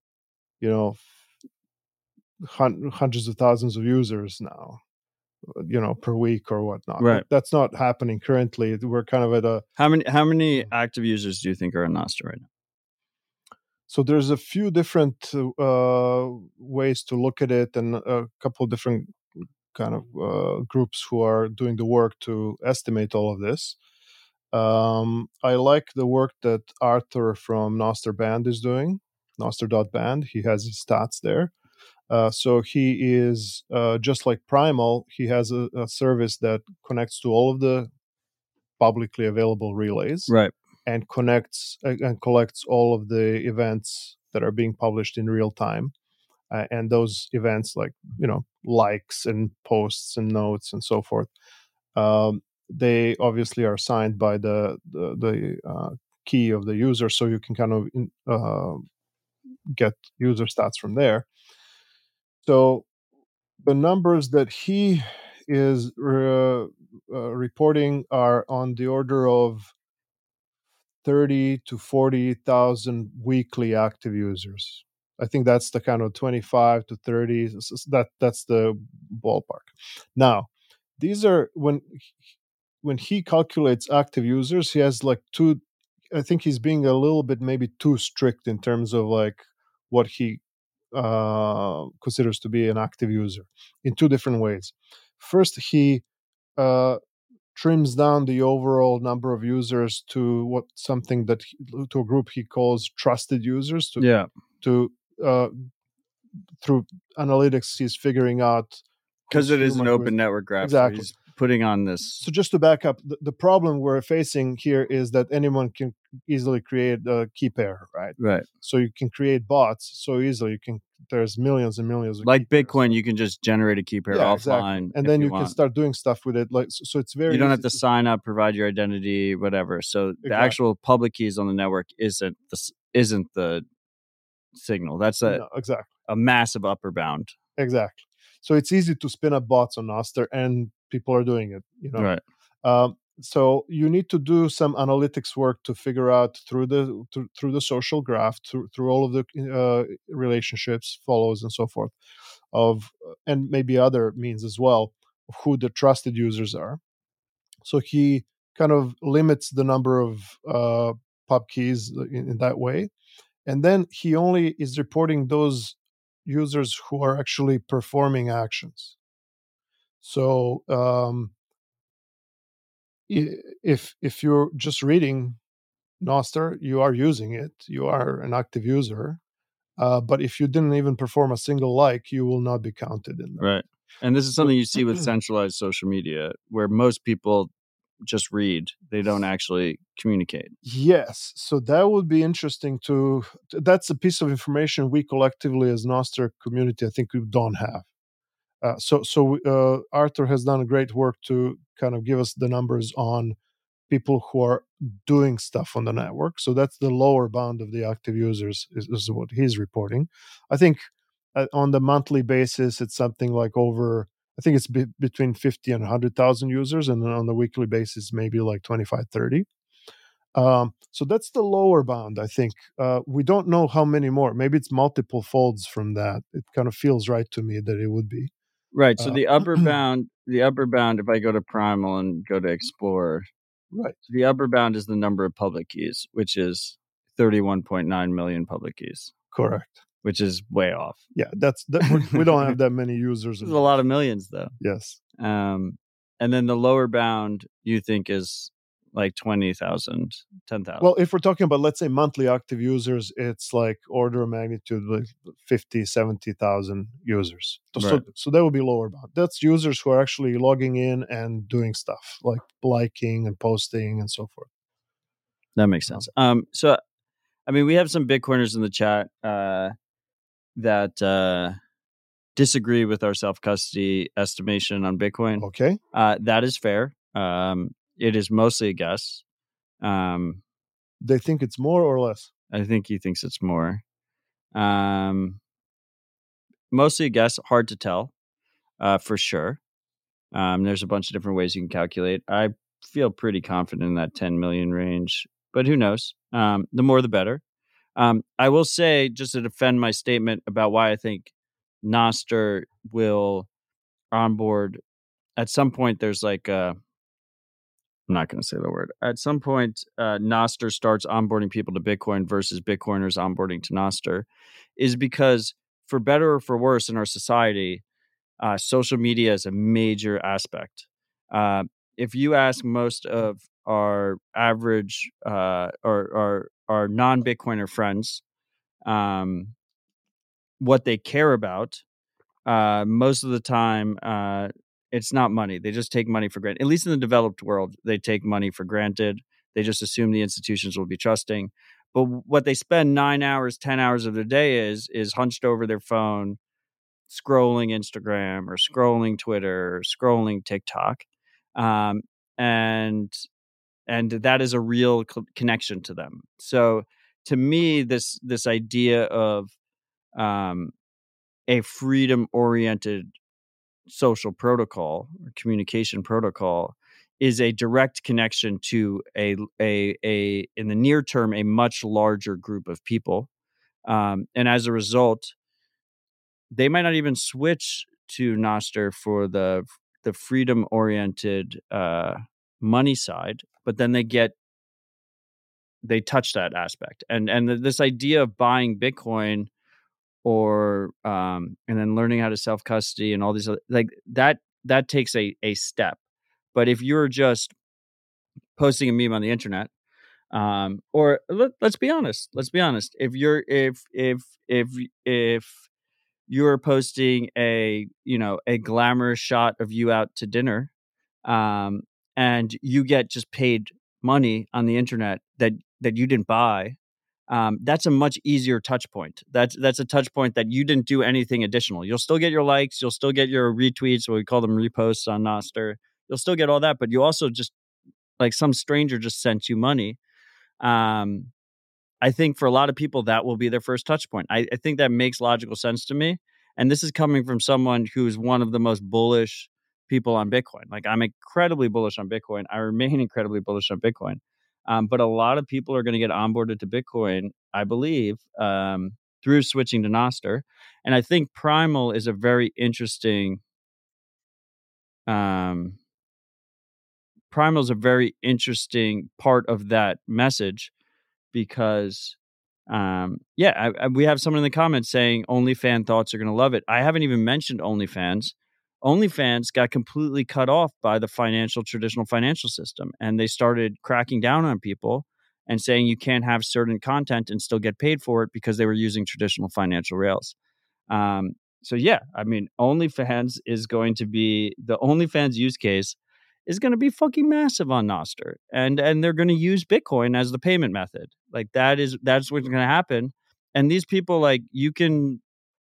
hundreds of thousands of users now, per week or whatnot. Right. That's not happening currently. We're kind of at a... How many active users do you think are in Nostr right now? So there's a few different ways to look at it, and a couple of different kind of groups who are doing the work to estimate all of this. I like the work that Arthur from Nostr Band is doing, Nostr.band. He has his stats there. So he is, just like Primal, he has a service that connects to all of the publicly available relays. Right. And connects and collects all of the events that are being published in real time. And those events, like, likes and posts and notes and so forth, they obviously are signed by the key of the user, so you can kind of get user stats from there. So the numbers that he is reporting are on the order of 30 to 40,000 weekly active users. I think that's the kind of 25 to 30. That's the ballpark. Now, these are when he calculates active users, he has like two. I think he's being a little bit maybe too strict in terms of like what he considers to be an active user in two different ways. First, he trims down the overall number of users to to a group he calls trusted users. Through analytics, he's figuring out, because it is an open network graph. Exactly. So he's putting on this. So just to back up, the problem we're facing here is that anyone can easily create a key pair, right? Right. So you can create bots so easily. There's millions and millions of like Bitcoin. You can just generate a key pair offline, exactly. And then you can start doing stuff with it. Like, so it's very. You don't have to sign up, provide your identity, whatever. So the actual public keys on the network isn't the signal. That's exactly a massive upper bound. Exactly. So it's easy to spin up bots on Nostr, and people are doing it. Right. So you need to do some analytics work to figure out through the social graph, through all of the relationships, follows, and so forth, and maybe other means as well, of who the trusted users are. So he kind of limits the number of pub keys in that way, and then he only is reporting those users who are actually performing actions. So if you're just reading Nostr, you are using it. You are an active user. But if you didn't even perform a single like, you will not be counted in that. Right. And this is something you see with centralized social media, where most people just read. They don't actually communicate. Yes. So that would be interesting that's a piece of information we collectively as Nostr community, I think we don't have. So Arthur has done a great work to kind of give us the numbers on people who are doing stuff on the network. So that's the lower bound of the active users is what he's reporting. I think on the monthly basis, it's something like over, I think it's between 50 and 100,000 users. And then on the weekly basis, maybe like 25, 30. So that's the lower bound, I think. We don't know how many more. Maybe it's multiple folds from that. It kind of feels right to me that it would be. Right. So the upper bound, if I go to Primal and go to Explorer, right. The upper bound is the number of public keys, which is 31.9 million public keys. Correct. Which is way off. Yeah, we don't have that many users. There's a lot of millions, though. Yes. And then the lower bound you think is like 20,000, 10,000. Well, if we're talking about, let's say, monthly active users, it's like order of magnitude like 50, 70,000 users. Right. So that would be lower bound. That's users who are actually logging in and doing stuff like liking and posting and so forth. That makes sense. So, I mean, we have some Bitcoiners in the chat that disagree with our self-custody estimation on Bitcoin. Okay. That is fair. It is mostly a guess. They think it's more or less? I think he thinks it's more. Mostly a guess, hard to tell, for sure. There's a bunch of different ways you can calculate. I feel pretty confident in that 10 million range, but who knows? The more the better. I will say, just to defend my statement about why I think Nostr will onboard at some point, there's like I'm not going to say the word. At some point, Nostr starts onboarding people to Bitcoin versus Bitcoiners onboarding to Nostr, is because for better or for worse in our society, social media is a major aspect. If you ask most of our average or our non-Bitcoiner friends what they care about, most of the time it's not money. They just take money for granted. At least in the developed world, they take money for granted. They just assume the institutions will be trusting. But what they spend 9 hours, 10 hours of their day is hunched over their phone, scrolling Instagram or scrolling Twitter or scrolling TikTok. And that is a real connection to them. So to me, this idea of a freedom-oriented social protocol or communication protocol is a direct connection to a in the near term a much larger group of people, and as a result, they might not even switch to Nostr for the freedom-oriented money side, but then they touch that aspect, and this idea of buying Bitcoin or and then learning how to self-custody and all these other, like that takes a step. But if you're just posting a meme on the internet, or let's be honest, if you're posting a glamorous shot of you out to dinner, and you get just paid money on the internet that you didn't buy, that's a much easier touch point. That's a touch point that you didn't do anything additional. You'll still get your likes, you'll still get your retweets, what we call them reposts on Nostr. You'll still get all that, but you also just, like, some stranger just sent you money. I think for a lot of people that will be their first touch point. I think that makes logical sense to me. And this is coming from someone who's one of the most bullish people on Bitcoin. Like, I'm incredibly bullish on Bitcoin. I remain incredibly bullish on Bitcoin. But a lot of people are going to get onboarded to Bitcoin, I believe, through switching to Nostr. And I think Primal is a very interesting part of that message, because we have someone in the comments saying OnlyFans thoughts are going to love it. I haven't even mentioned OnlyFans. OnlyFans got completely cut off by the traditional financial system, and they started cracking down on people. and saying you can't have certain content and still get paid for it because they were using traditional financial rails. So yeah, I mean, OnlyFans is going to be the OnlyFans use case is going to be fucking massive on Nostr, and they're going to use Bitcoin as the payment method. Like that's what's going to happen. And these people, like, you can,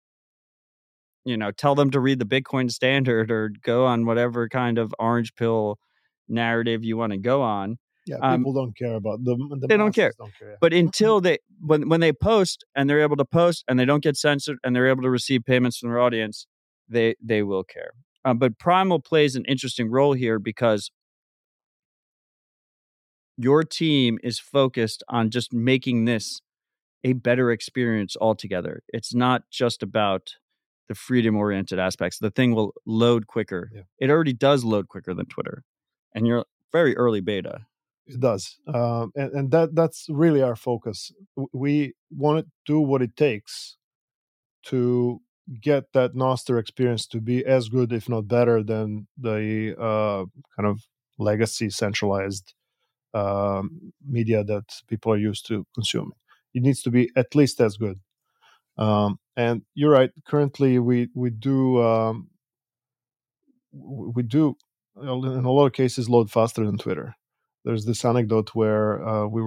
tell them to read the Bitcoin Standard or go on whatever kind of orange pill narrative you want to go on. Yeah, people don't care about the They don't care. Don't care. But until when they post and they're able to post and they don't get censored and they're able to receive payments from their audience, they will care. But Primal plays an interesting role here because your team is focused on just making this a better experience altogether. It's not just about the freedom-oriented aspects. The thing will load quicker. Yeah. It already does load quicker than Twitter, and you're very early beta. It does, and that's really our focus. We want to do what it takes to get that Nostr experience to be as good, if not better, than the kind of legacy centralized media that people are used to consuming. It needs to be at least as good. And you're right. Currently, we do in a lot of cases load faster than Twitter. There's this anecdote where we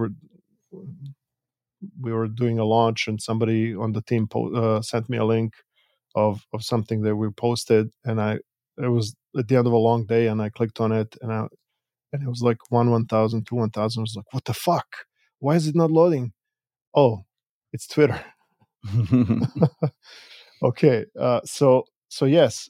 were doing a launch and somebody on the team sent me a link of something that we posted, and it was at the end of a long day, and I clicked on it, and it was like 1,000, 1,000. I was like, what the fuck? Why is it not loading? Oh, it's Twitter. Okay, so yes,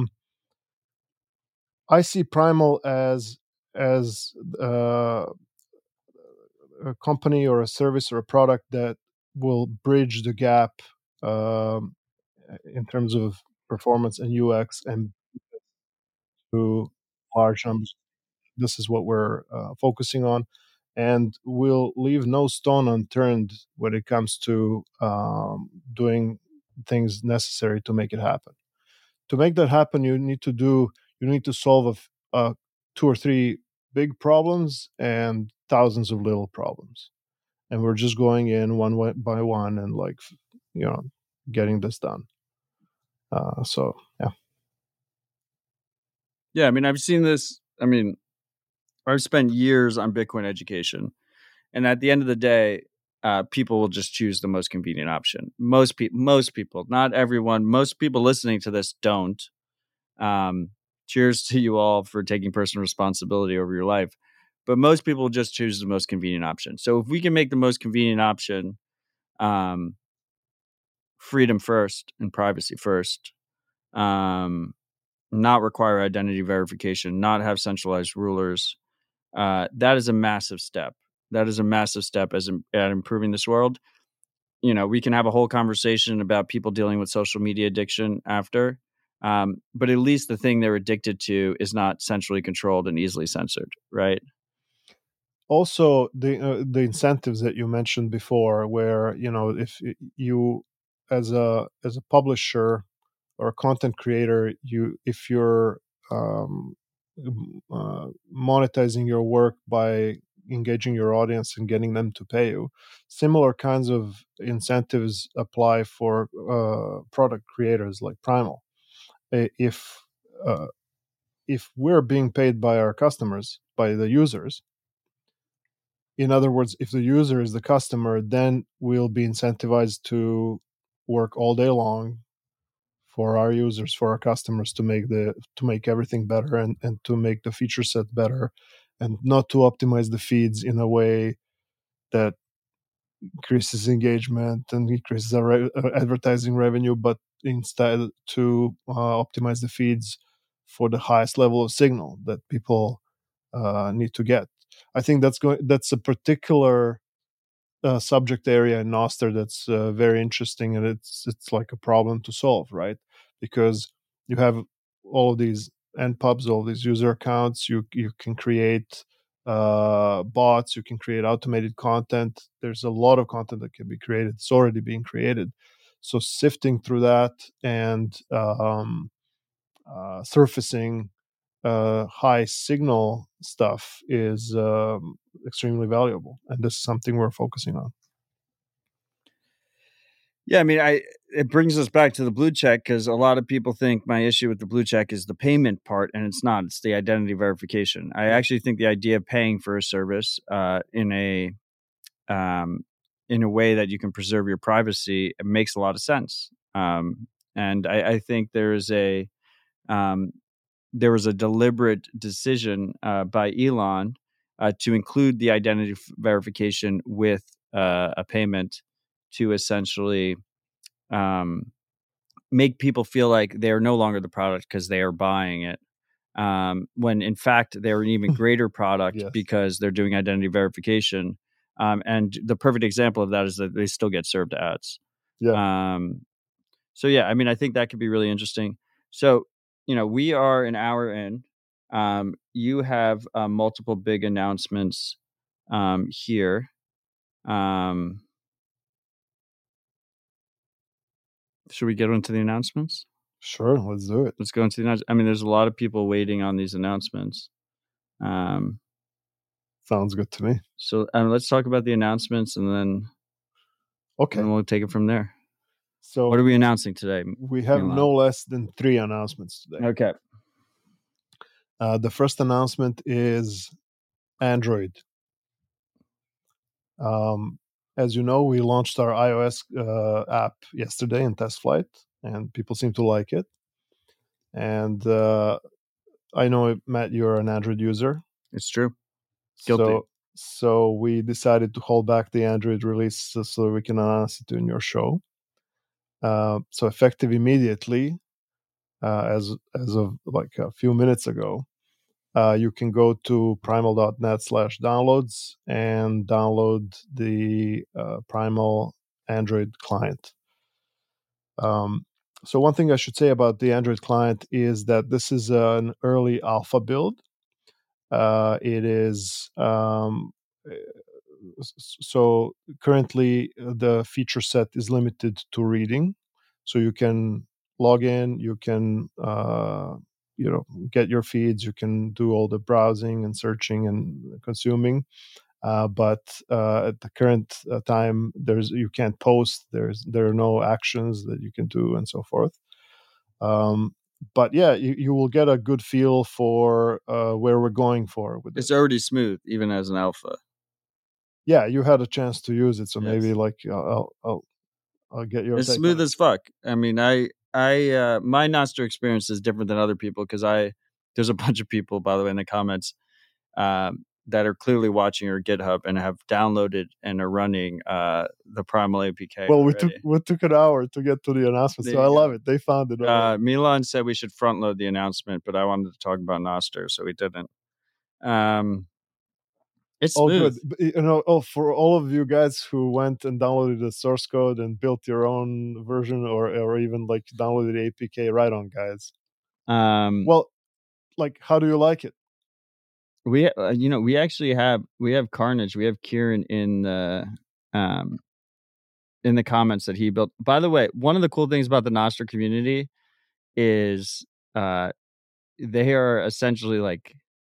I see Primal as uh, a company or a service or a product that will bridge the gap um, in terms of performance and UX and to large numbers. This is what we're focusing on, and we'll leave no stone unturned when it comes to doing things necessary to make it happen. To make that happen, you need to solve two or three big problems and thousands of little problems, and we're just going in one by one and getting this done. So yeah. Yeah, I mean, I've seen this. I mean, I've spent years on Bitcoin education, and at the end of the day, people will just choose the most convenient option. Most people, not everyone. Most people listening to this don't. Cheers to you all for taking personal responsibility over your life, but most people just choose the most convenient option. So if we can make the most convenient option, freedom first and privacy first, not require identity verification, not have centralized rulers. That is a massive step. That is a massive step at improving this world. We can have a whole conversation about people dealing with social media addiction after, but at least the thing they're addicted to is not centrally controlled and easily censored, right? Also, the incentives that you mentioned before, where if you as a publisher or a content creator, if you're monetizing your work by engaging your audience and getting them to pay you, similar kinds of incentives apply for product creators like Primal. If we're being paid by our customers, by the users, in other words, if the user is the customer, then we'll be incentivized to work all day long for our users, for our customers, to make everything better and to make the feature set better, and not to optimize the feeds in a way that increases engagement and increases our advertising revenue, but instead to optimize the feeds for the highest level of signal that people need to get. I think that's a particular subject area in Nostr that's very interesting, and it's like a problem to solve, right? Because you have all of these npubs, all these user accounts. You can create bots. You can create automated content. There's a lot of content that can be created. It's already being created. So sifting through that and surfacing high signal stuff is extremely valuable, and this is something we're focusing on. Yeah, I mean, it brings us back to the blue check, because a lot of people think my issue with the blue check is the payment part, and it's not. It's the identity verification. I actually think the idea of paying for a service in a way that you can preserve your privacy, it makes a lot of sense. And I think there was a deliberate decision by Elon to include the identity verification with a payment to essentially make people feel like they are no longer the product because they are buying it. When in fact they're an even greater product Yes. because they're doing identity verification. And the perfect example of that is that they still get served ads. Yeah. So yeah, I mean, I think that could be really interesting. So, we are an hour in. You have multiple big announcements here. Should we get into the announcements? Sure, let's do it. Let's go into the announcements. I mean, there's a lot of people waiting on these announcements. Sounds good to me. So let's talk about the announcements, and then we'll take it from there. So what are we announcing today? We have Milan? no less than 3 announcements today. Okay. The first announcement is Android. As you know, we launched our iOS app yesterday in test flight, and people seem to like it. And I know, Matt, you're an Android user. It's true. Guilty. So we decided to hold back the Android release so we can announce it in your show. So effective immediately, as of like a few minutes ago, you can go to primal.net/downloads and download the Primal Android client. So one thing I should say about the Android client is that this is an early alpha build. It is so currently the feature set is limited to reading, so you can log in, you can get your feeds, you can do all the browsing and searching and consuming, but at the current time you can't post, there are no actions that you can do and so forth. But yeah, you will get a good feel for where we're going for with this. It's already smooth, even as an alpha. Yeah, you had a chance to use it, so maybe like I'll get your. It's smooth as fuck. I mean, I my Nostr experience is different than other people, because there's a bunch of people, by the way, in the comments that are clearly watching your GitHub and have downloaded and are running the Primal APK. Well, we took an hour to get to the announcement, so I love it. They found it. Milan said we should front load the announcement, but I wanted to talk about Nostr, so we didn't. It's smooth. Good. For all of you guys who went and downloaded the source code and built your own version, or even like downloaded the APK, right on, guys. Well, like, how do you like it? We actually have Carnage. We have Kieran in the comments that he built. By the way, one of the cool things about the Nostr community is they are essentially like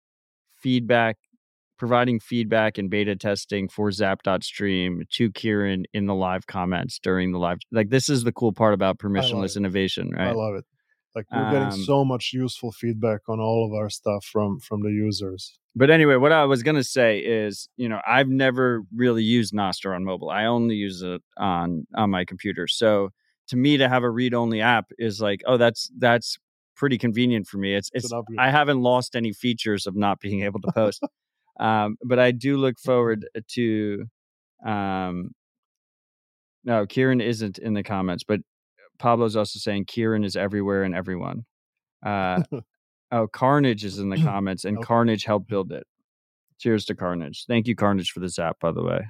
providing feedback and beta testing for Zap.stream to Kieran in the live comments during the live. Like, this is the cool part about permissionless innovation, right? I love it. Like, we're getting so much useful feedback on all of our stuff from the users. But anyway, what I was going to say is, I've never really used Nostr on mobile. I only use it on my computer. So to me, to have a read-only app is like, oh, that's pretty convenient for me. It's I haven't lost any features of not being able to post. But I do look forward to. No, Kieran isn't in the comments, but Pablo's also saying Kieran is everywhere and everyone. Carnage is in the comments, and Carnage helped build it. Cheers to Carnage. Thank you, Carnage, for this app, by the way.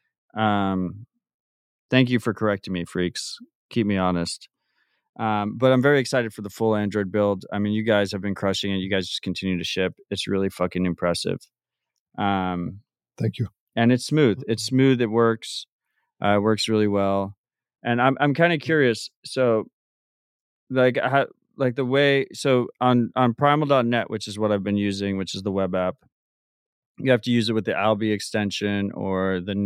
Thank you for correcting me, freaks. Keep me honest. But I'm very excited for the full Android build. I mean, you guys have been crushing it. You guys just continue to ship. It's really fucking impressive. Thank you. And it's smooth. It's smooth. It works. It works really well. And I'm kind of curious. So, like, like the way, so on primal.net, which is what I've been using, which is the web app, you have to use it with the Albi extension or the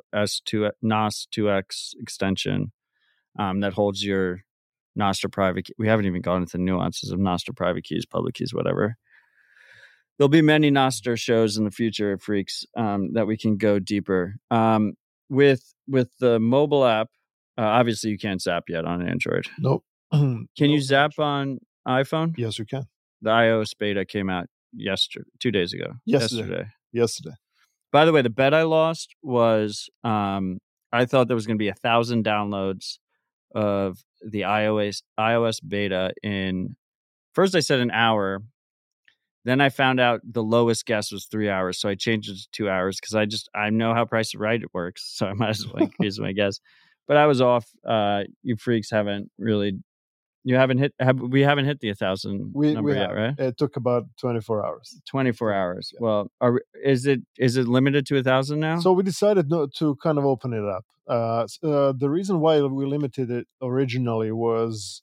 NOS2X extension that holds your Nostr private key. We haven't even gone into the nuances of Nostr private keys, public keys, whatever. There'll be many Nostr shows in the future at Freaks that we can go deeper. With the mobile app, obviously you can't zap yet on Android. Nope. Can you zap on iPhone? Yes, you can. The iOS beta came out 2 days ago. Yesterday. By the way, the bet I lost was I thought there was going to be 1,000 downloads of the iOS beta in. First, I said an hour. Then I found out the lowest guess was 3 hours, so I changed it to 2 hours because I know how Price is Right works, so I might as well increase my guess. But I was off. You freaks haven't really. We haven't hit the 1,000 number yet, right? It took about 24 hours. 24 hours. Yeah. Well, is it limited to 1,000 now? So we decided to kind of open it up. The reason why we limited it originally was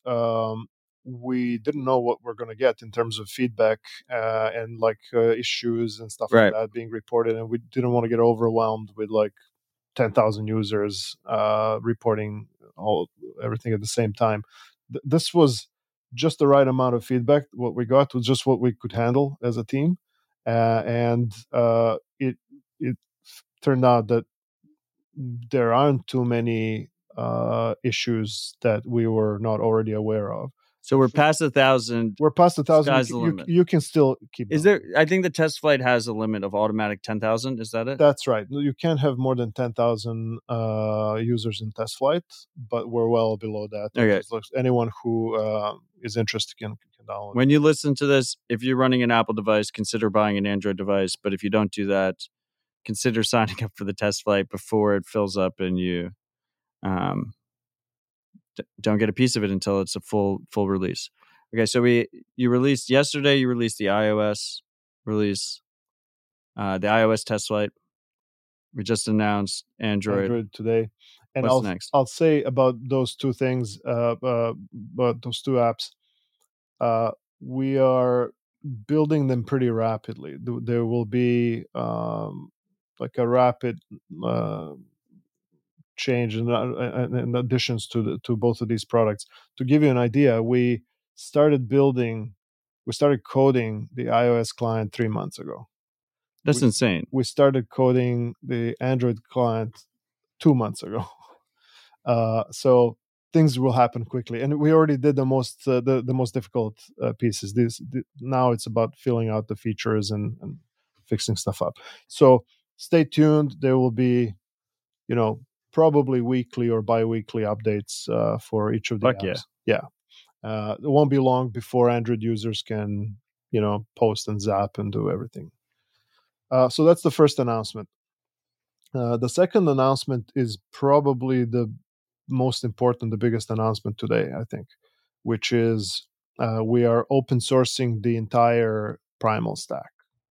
we didn't know what we're going to get in terms of feedback and issues and stuff like that being reported, and we didn't want to get overwhelmed with 10,000 users reporting everything at the same time. This was just the right amount of feedback. What we got was just what we could handle as a team, and it turned out that there aren't too many issues that we were not already aware of. So we're past 1,000. We're past 1,000. Sky's the limit. You can still keep. Is there? I think the test flight has a limit of automatic 10,000. Is that it? That's right. You can't have more than 10,000 users in test flight, but we're well below that. Okay. Anyone who is interested can download. When you listen to this, if you're running an Apple device, consider buying an Android device. But if you don't do that, consider signing up for the test flight before it fills up and you don't get a piece of it until it's a full release. Okay, so you released yesterday. You released the iOS release, the iOS test flight. We just announced Android today. And what's next? I'll say about those two things, about those two apps. We are building them pretty rapidly. There will be a rapid change and additions to both of these products. To give you an idea, we started coding the iOS client 3 months ago. That's insane. We started coding the Android client 2 months ago. So things will happen quickly, and we already did the most difficult pieces. Now it's about filling out the features and fixing stuff up. So stay tuned. There will be, probably weekly or bi-weekly updates for each of the apps. Yeah. It won't be long before Android users can, post and zap and do everything. So that's the first announcement. The second announcement is probably the most important, the biggest announcement today, I think, which is we are open sourcing the entire Primal stack.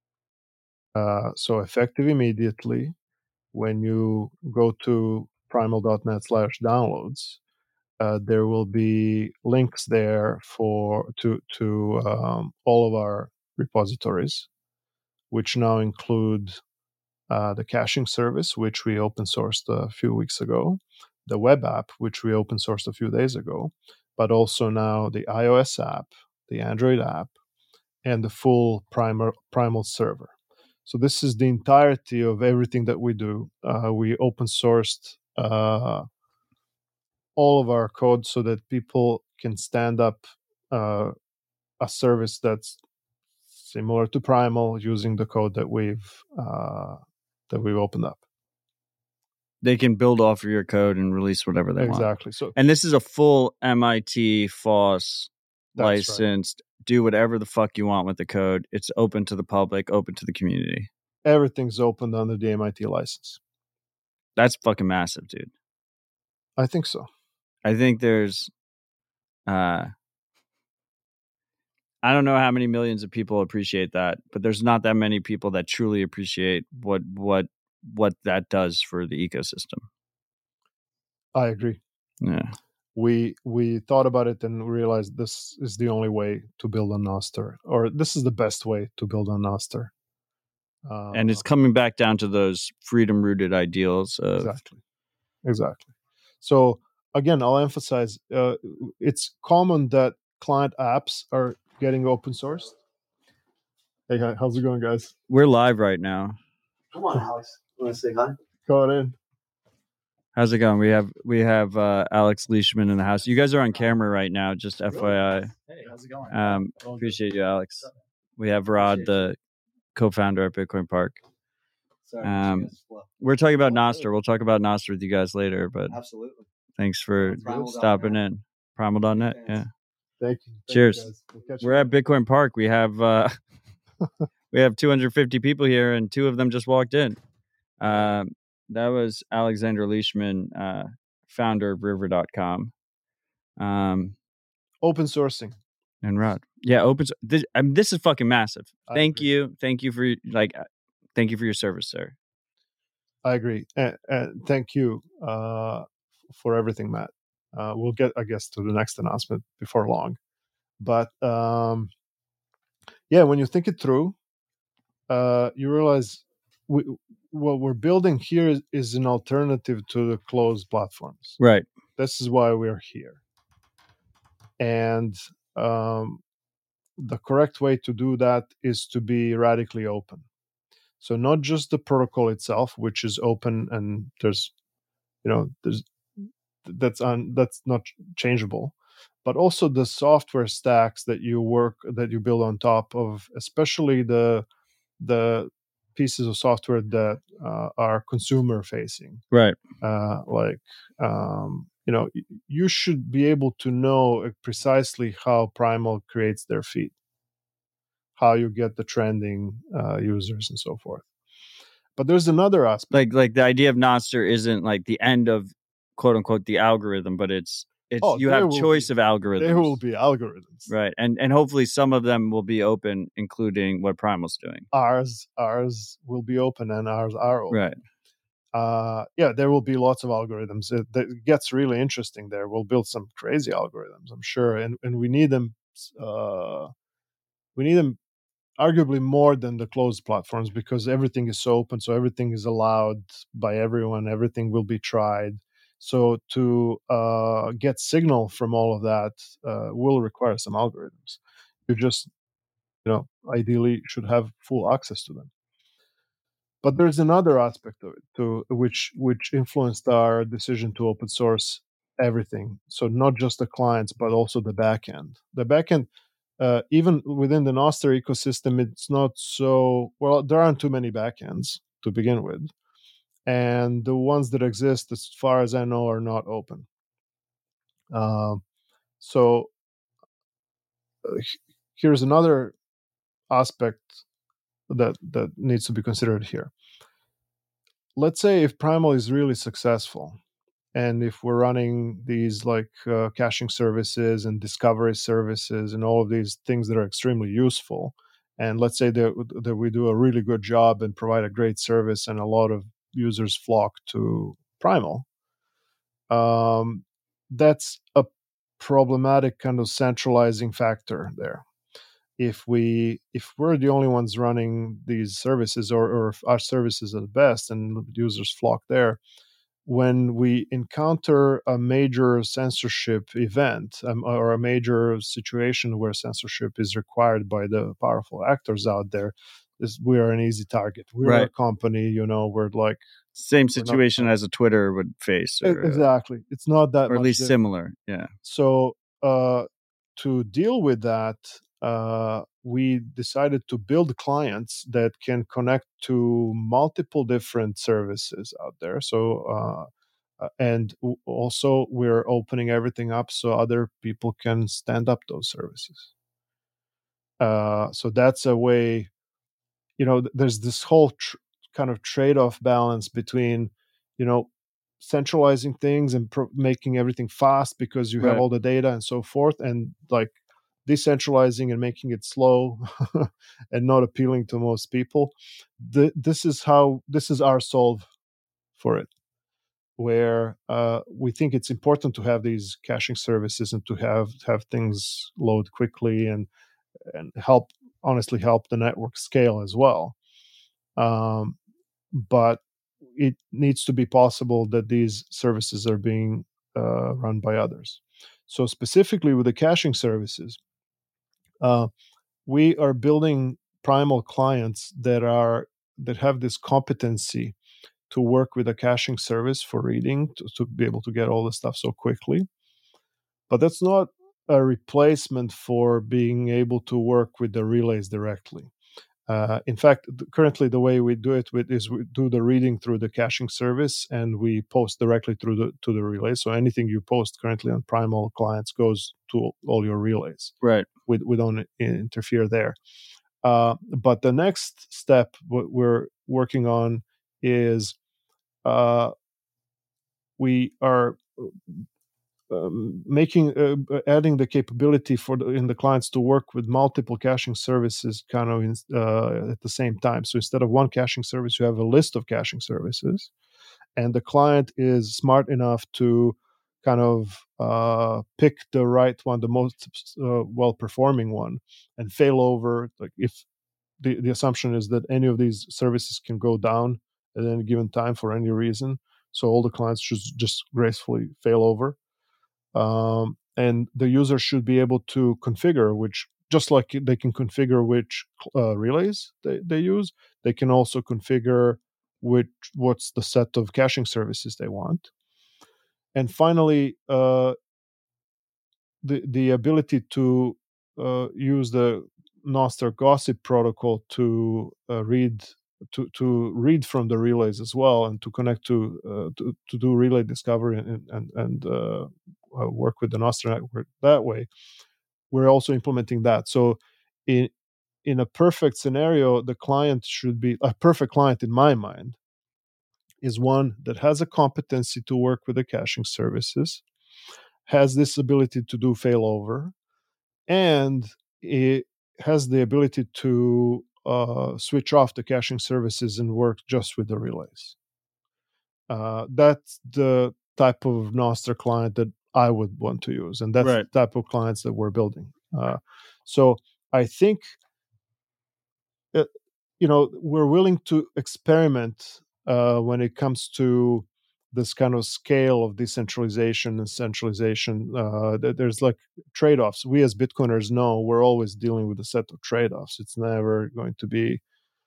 So effective immediately, when you go to primal.net/downloads, there will be links there to all of our repositories, which now include the caching service, which we open sourced a few weeks ago, the web app, which we open sourced a few days ago, but also now the iOS app, the Android app, and the full Primal server. So this is the entirety of everything that we do. We open sourced all of our code so that people can stand up a service that's similar to Primal using the code that we've opened up. They can build off of your code and release whatever they want. Exactly. So, and this is a full MIT FOSS licensed. Right. Do whatever the fuck you want with the code. It's open to the public, open to the community. Everything's open under the MIT license. That's fucking massive, dude. I think so. I think there's, I don't know how many millions of people appreciate that, but there's not that many people that truly appreciate what that does for the ecosystem. I agree. Yeah. we thought about it and realized this is the only way to build on Nostr, or this is the best way to build on Nostr. And it's coming back down to those freedom-rooted ideals of Exactly. So again, I'll emphasize, it's common that client apps are getting open sourced. Hey, how's it going, guys? We're live right now. Come on, Alex. You want to say hi? Go on in. How's it going? We have Alex Leishman in the house. You guys are on camera right now, just FYI. Hey, how's it going? Appreciate you, Alex. We have Rod, the co-founder at Bitcoin Park. Sorry, we're talking about Nostr. We'll talk about Nostr with you guys later, but absolutely. Thanks for stopping in. Primal.net. Yeah. Thank you. Cheers. We're at Bitcoin Park. We have we have 250 people here, and 2 of them just walked in. That was Alexander Leishman, founder of River.com. Open sourcing. And Rod. Yeah, this is fucking massive. Thank you. Thank you for your service, sir. I agree. And thank you for everything, Matt. We'll get, I guess, to the next announcement before long. But yeah, when you think it through, you realize what we're building here is an alternative to the closed platforms. Right. This is why we're here. And the correct way to do that is to be radically open. So not just the protocol itself, which is open and that's not changeable, but also the software stacks that you build on top of, especially the pieces of software that are consumer facing. Right. You should be able to know precisely how Primal creates their feed, how you get the trending users and so forth. But there's another aspect. Like the idea of Nostr isn't like the end of quote unquote the algorithm, but it's you have choice of algorithms. There will be algorithms. Right. And hopefully some of them will be open, including what Primal's doing. Ours will be open, and ours are open. Right. Yeah, there will be lots of algorithms. It gets really interesting there. We'll build some crazy algorithms, I'm sure, and we need them. We need them arguably more than the closed platforms, because everything is so open, so everything is allowed by everyone. Everything will be tried. So to get signal from all of that will require some algorithms. You just, ideally should have full access to them. But there's another aspect of it too, which influenced our decision to open source everything. So not just the clients, but also the backend. The backend, even within the Nostr ecosystem, it's not so well. There aren't too many backends to begin with, and the ones that exist, as far as I know, are not open. So here's another aspect that needs to be considered here. Let's say if Primal is really successful, and if we're running these caching services and discovery services and all of these things that are extremely useful, and let's say that we do a really good job and provide a great service and a lot of users flock to Primal, that's a problematic kind of centralizing factor there. If we're the only ones running these services, or if our services are the best and users flock there, when we encounter a major censorship event or a major situation where censorship is required by the powerful actors out there, we are an easy target. We're a company, we're like same situation as a Twitter would face. Exactly. It's not that or much at least different. Similar. Yeah. So to deal with that, we decided to build clients that can connect to multiple different services out there. So, and also we're opening everything up so other people can stand up those services. So that's a way, there's this whole kind of trade-off balance between, centralizing things and making everything fast because you have all the data and so forth, and decentralizing and making it slow and not appealing to most people. This is our solve for it. where we think it's important to have these caching services and to have things load quickly and honestly help the network scale as well. But it needs to be possible that these services are being run by others. So specifically with the caching services, we are building Primal clients that have this competency to work with a caching service for reading to be able to get all the stuff so quickly. But that's not a replacement for being able to work with the relays directly. In fact, currently the way we do it is we do the reading through the caching service, and we post directly to the relay. So anything you post currently on Primal clients goes to all your relays. Right. We don't interfere there. But the next step, what we're working on, is we are adding the capability in the clients to work with multiple caching services kind of at the same time. So instead of one caching service, you have a list of caching services, and the client is smart enough to kind of pick the right one, the most well-performing one, and fail over. Like if the assumption is that any of these services can go down at any given time for any reason, so all the clients should just gracefully fail over. And the user should be able to configure which, just like they can configure which relays they use, they can also configure what's the set of caching services they want. And finally, the ability to use the Nostr Gossip protocol to read from the relays as well, and to connect to do relay discovery and work with the Nostr network that way. We're also implementing that. So in a perfect scenario, the client should be a perfect client in my mind is one that has a competency to work with the caching services, has this ability to do failover, and it has the ability to switch off the caching services and work just with the relays. That's the type of Nostr client that I would want to use, and that's Right. the type of clients that we're building. So I think, we're willing to experiment when it comes to this kind of scale of decentralization and centralization. There's like trade-offs. We as Bitcoiners know we're always dealing with a set of trade-offs. It's never going to be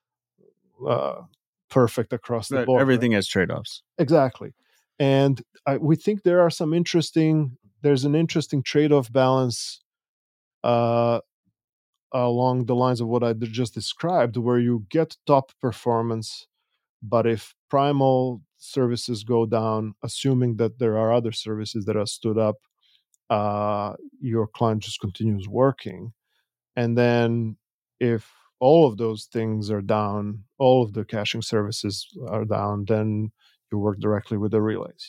perfect across the board. Everything has trade-offs. Exactly. And we think there's an interesting trade-off balance along the lines of what I just described, where you get top performance, but if Primal services go down, assuming that there are other services that are stood up, your client just continues working. And then if all of those things are down, all of the caching services are down, then you work directly with the relays.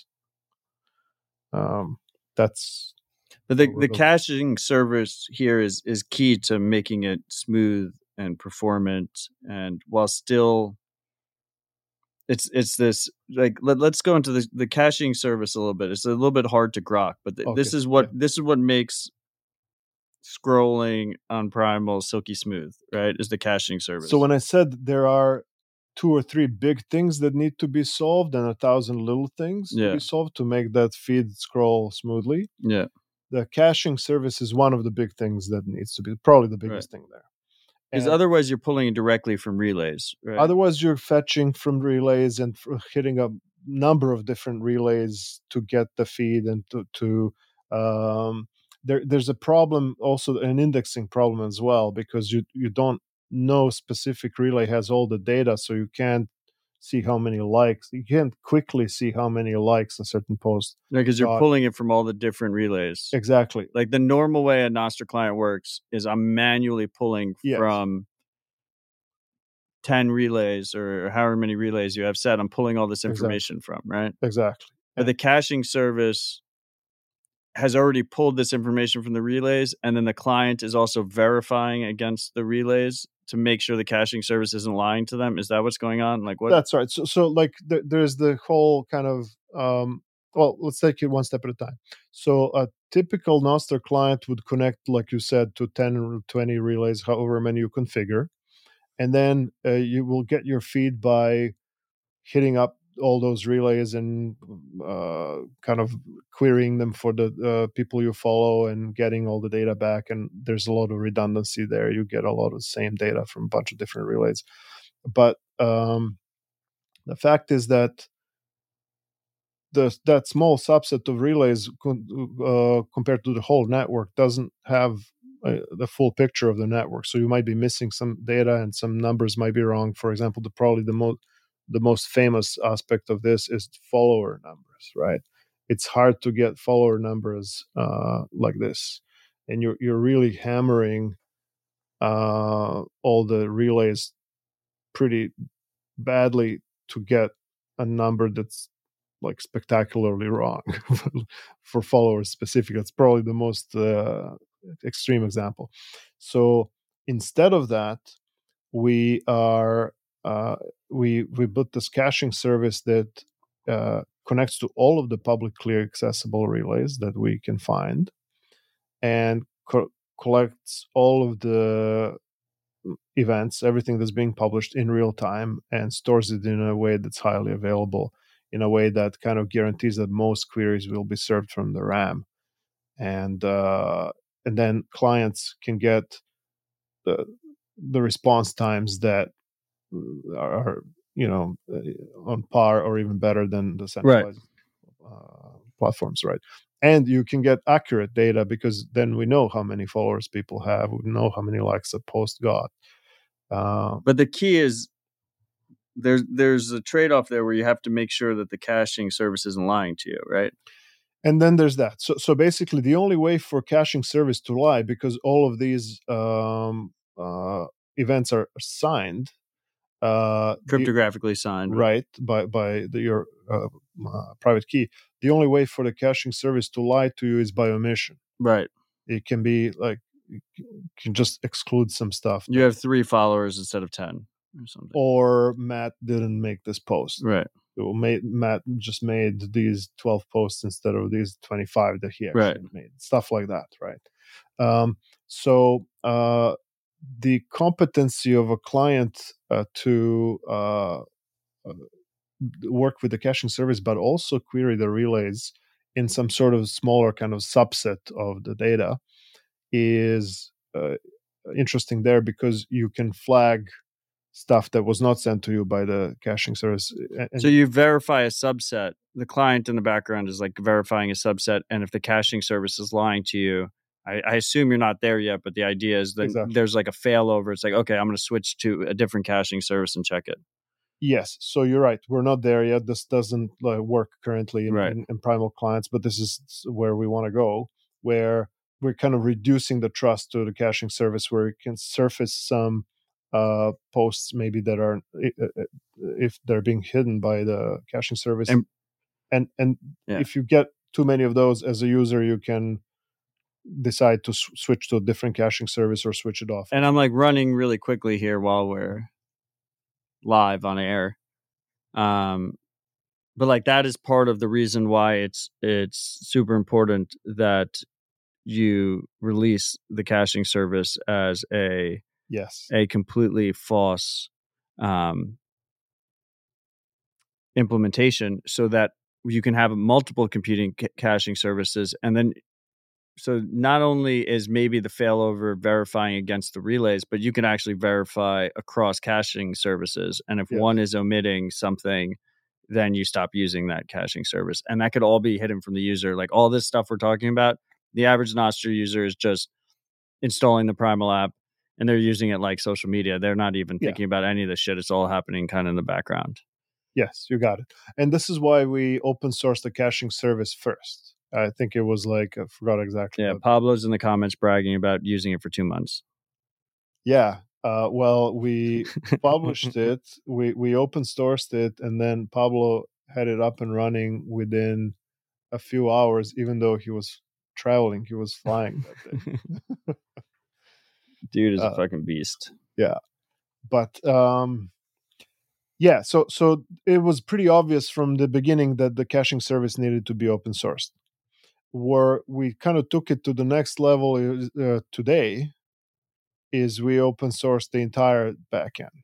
But the caching service here is key to making it smooth and performant, and while still it's this, like, let's go into the caching service a little bit. It's a little bit hard to grok, but this is what makes scrolling on Primal silky smooth, right? Is the caching service. So when I said there are 2 or 3 big things that need to be solved and 1,000 little things to be solved to make that feed scroll smoothly, the caching service is one of the big things that needs to be probably the biggest thing there. Because otherwise you're pulling it directly from relays, right? Otherwise you're fetching from relays and hitting a number of different relays to get the feed, and there's a problem, also an indexing problem as well, because you don't know specific relay has all the data, so you can't see how many likes. You can't quickly see how many likes a certain post. Because you're pulling it from all the different relays. Exactly. Like the normal way a Nostr client works is I'm manually pulling from 10 relays or however many relays you have set. I'm pulling all this information from, right? Exactly. But the caching service has already pulled this information from the relays, and then the client is also verifying against the relays to make sure the caching service isn't lying to them. Is that what's going on? Like what? That's right. So like there's the whole kind of well, let's take it one step at a time. So a typical Nostr client would connect, like you said, to 10 or 20 relays, however many you configure. And then you will get your feed by hitting up all those relays and kind of querying them for the people you follow and getting all the data back. And there's a lot of redundancy there. You get a lot of the same data from a bunch of different relays. But the fact is that that small subset of relays compared to the whole network doesn't have the full picture of the network. So you might be missing some data and some numbers might be wrong. For example, probably the most famous aspect of this is follower numbers, right? It's hard to get follower numbers like this, and you're really hammering all the relays pretty badly to get a number that's like spectacularly wrong for followers specific. That's probably the most extreme example. So instead of that, we are we built this caching service that connects to all of the publicly accessible relays that we can find, and collects all of the events, everything that's being published in real time, and stores it in a way that's highly available, in a way that kind of guarantees that most queries will be served from the RAM, and then clients can get the response times that are on par or even better than the centralized platforms, right? And you can get accurate data because then we know how many followers people have, we know how many likes a post got. But the key is there's a trade-off there where you have to make sure that the caching service isn't lying to you, right? And then there's that. So basically, the only way for caching service to lie, because all of these events are signed, cryptographically signed, right, by your private key. The only way for the caching service to lie to you is by omission. Right. It can be like you can just exclude some stuff. You have 3 followers instead of 10 or something. Or Matt didn't make this post. Right. Matt just made these 12 posts instead of these 25 that he actually made. Stuff like that, right? So the competency of a client to work with the caching service, but also query the relays in some sort of smaller kind of subset of the data is interesting there, because you can flag stuff that was not sent to you by the caching service. So you verify a subset. The client in the background is like verifying a subset, and if the caching service is lying to you, I assume you're not there yet, but the idea is that there's like a failover. It's like, okay, I'm going to switch to a different caching service and check it. Yes, so you're right. We're not there yet. This doesn't work currently in Primal clients, but this is where we want to go, where we're kind of reducing the trust to the caching service, where it can surface some posts maybe that are, if they're being hidden by the caching service. And if you get too many of those as a user, you can decide to switch to a different caching service or switch it off. And I'm like running really quickly here while we're live on air. But like that is part of the reason why it's super important that you release the caching service as a completely false implementation, so that you can have multiple competing caching services. And then, so not only is maybe the failover verifying against the relays, but you can actually verify across caching services. And if one is omitting something, then you stop using that caching service. And that could all be hidden from the user. Like all this stuff we're talking about, the average Nostr user is just installing the Primal app and they're using it like social media. They're not even thinking about any of this shit. It's all happening kind of in the background. Yes, you got it. And this is why we open sourced the caching service first. I think it was like, I forgot exactly. Yeah, Pablo's in the comments bragging about using it for 2 months. Yeah. Well, we published it, we open sourced it, and then Pablo had it up and running within a few hours, even though he was traveling. He was flying that day. Dude is a fucking beast. Yeah. But Yeah, so it was pretty obvious from the beginning that the caching service needed to be open sourced. Where we kind of took it to the next level today is we open sourced the entire backend.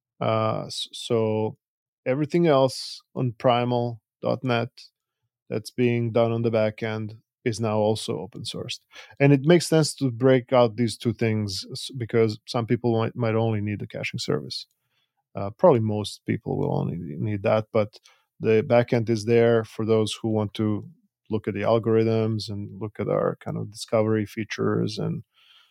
So everything else on primal.net that's being done on the backend is now also open sourced. And it makes sense to break out these two things because some people might only need the caching service. Probably most people will only need that, but the backend is there for those who want to look at the algorithms and look at our kind of discovery features and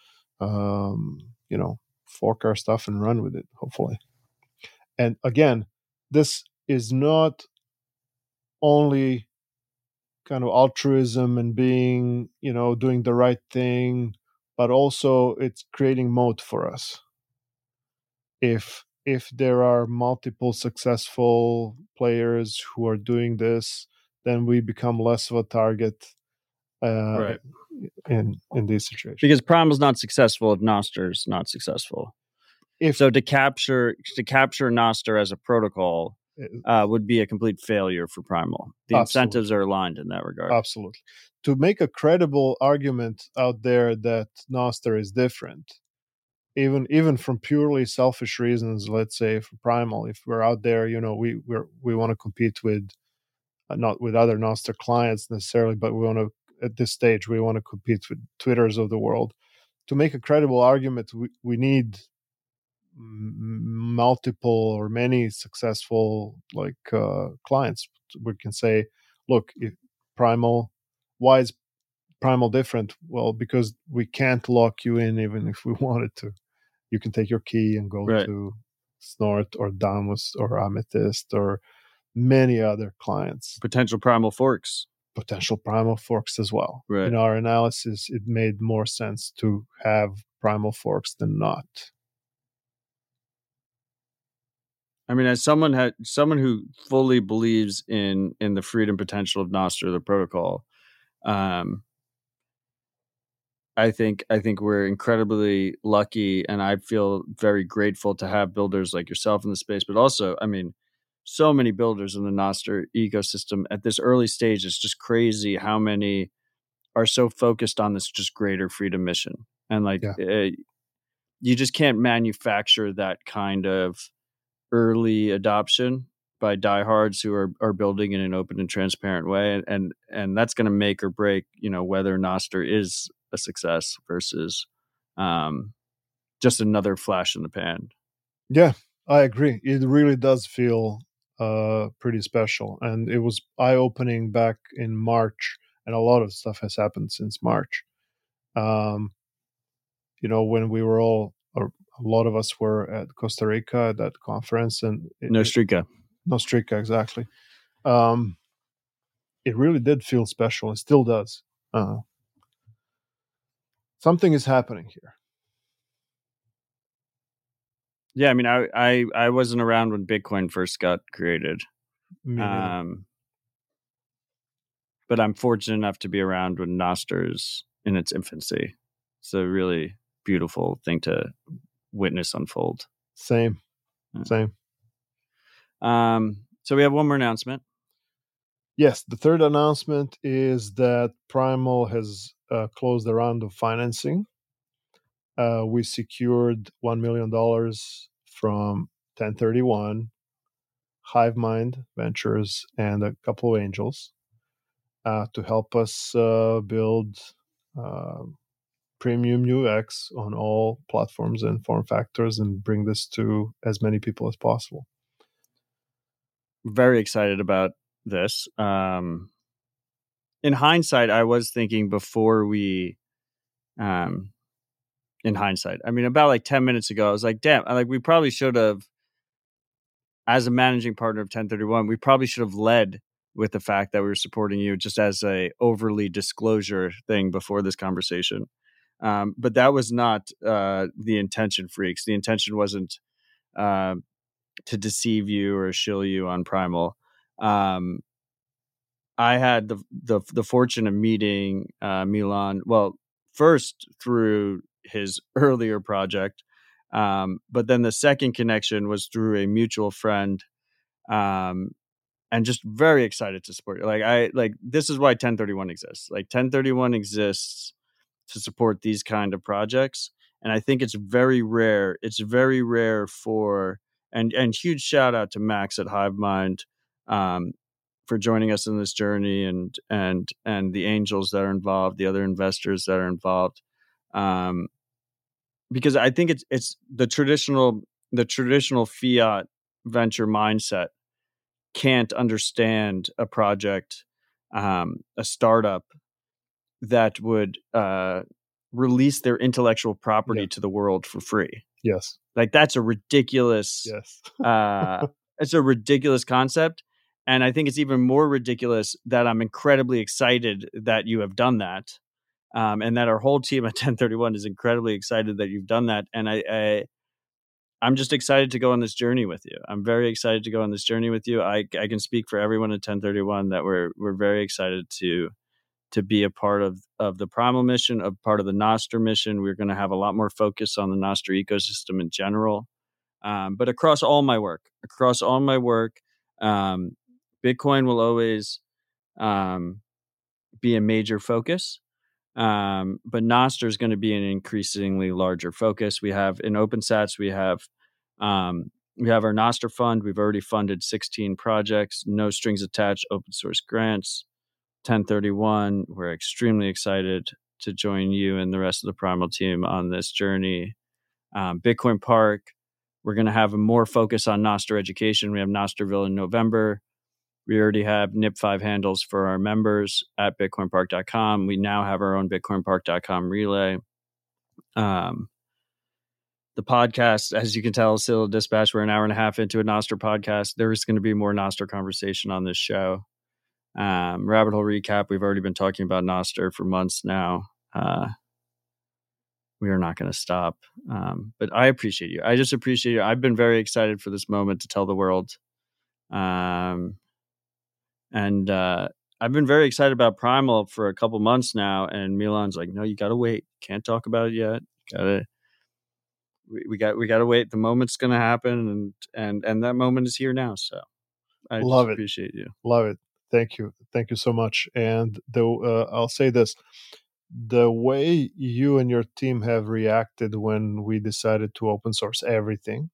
fork our stuff and run with it, hopefully. And again, this is not only kind of altruism and being, doing the right thing, but also it's creating moat for us. If there are multiple successful players who are doing this, then we become less of a target Right. in these situations. Because Primal's not successful if Nostr's not successful. So to capture Nostr as a protocol would be a complete failure for Primal. The incentives are aligned in that regard. Absolutely. To make a credible argument out there that Nostr is different, even from purely selfish reasons, let's say for Primal, if we're out there, we want to compete with not with other Nostr clients necessarily, but we want to at this stage we want to compete with Twitters of the world. To make a credible argument, we need multiple or many successful clients. We can say, look, if Primal, why is Primal different? Well, because we can't lock you in even if we wanted to. You can take your key and go to Snort or Damus or Amethyst or many other clients. Potential Primal forks as well. Right. In our analysis, it made more sense to have Primal forks than not. I mean, as someone who fully believes in the freedom potential of Nostr, the protocol, I think we're incredibly lucky, and I feel very grateful to have builders like yourself in the space. But also, I mean, so many builders in the Nostr ecosystem at this early stage. It's just crazy how many are so focused on this just greater freedom mission, and you just can't manufacture that kind of early adoption by diehards who are building in an open and transparent way, and that's going to make or break whether Nostr is a success versus just another flash in the pan. Yeah, I agree. It really does feel pretty special, and it was eye-opening back in March, and a lot of stuff has happened since March. When we were a lot of us were at Costa Rica at that conference, and Nostrika, exactly. It really did feel special. It still does. Something is happening here. Yeah, I mean, I wasn't around when Bitcoin first got created, but I'm fortunate enough to be around when Nostr's in its infancy. It's a really beautiful thing to witness unfold. Same. So we have one more announcement. Yes, the third announcement is that Primal has closed a round of financing. We secured $1 million from 1031, Hivemind Ventures, and a couple of angels to help us build premium UX on all platforms and form factors and bring this to as many people as possible. Very excited about this. In hindsight, I was thinking before we in hindsight, I mean, about like 10 minutes ago, I was like, damn, we probably should have, as a managing partner of 1031, we probably should have led with the fact that we were supporting you just as a overly disclosure thing before this conversation. But that was not the intention, freaks. The intention wasn't to deceive you or shill you on Primal. I had the fortune of meeting Milan, well, first through his earlier project, But then the second connection was through a mutual friend, and just very excited to support you. This is why 1031 exists. Like 1031 exists to support these kind of projects. And I think it's very rare. It's very rare for, and huge shout out to Max at HiveMind, for joining us in this journey, and the angels that are involved, the other investors that are involved. Because I think it's the traditional fiat venture mindset can't understand a project, a startup that would release their intellectual property to the world for free. Yes. Like that's a ridiculous, Yes. it's a ridiculous concept. And I think it's even more ridiculous that I'm incredibly excited that you have done that. And that our whole team at 1031 is incredibly excited that you've done that. And I'm just excited to go on this journey with you. I'm very excited to go on this journey with you. I can speak for everyone at 1031 that we're very excited to be a part of the Primal mission, a part of the Nostr mission. We're going to have a lot more focus on the Nostr ecosystem in general. But across all my work, Bitcoin will always be a major focus. But Nostr is going to be an increasingly larger focus. We have in OpenSats, we have our Nostr fund. We've already funded 16 projects, no strings attached, open source grants. 1031, we're extremely excited to join you and the rest of the Primal team on this journey. Bitcoin Park, we're going to have a more focus on Nostr education. We have Nostrville in November. We already have NIP5 handles for our members at bitcoinpark.com. We now have our own bitcoinpark.com relay. The podcast, as you can tell, Citadel Dispatch, we're an hour and a half into a Nostr podcast. There's going to be more Nostr conversation on this show. Rabbit Hole Recap, we've already been talking about Nostr for months now. We are not going to stop. But I appreciate you. I just appreciate you. I've been very excited for this moment to tell the world. And I've been very excited about Primal for a couple months now. And Milan's like, no, you got to wait. Can't talk about it yet. We got to wait. The moment's going to happen. And that moment is here now. So I Love just it. appreciate you. Love it. Thank you so much. And I'll say this: the way you and your team have reacted when we decided to open source everything,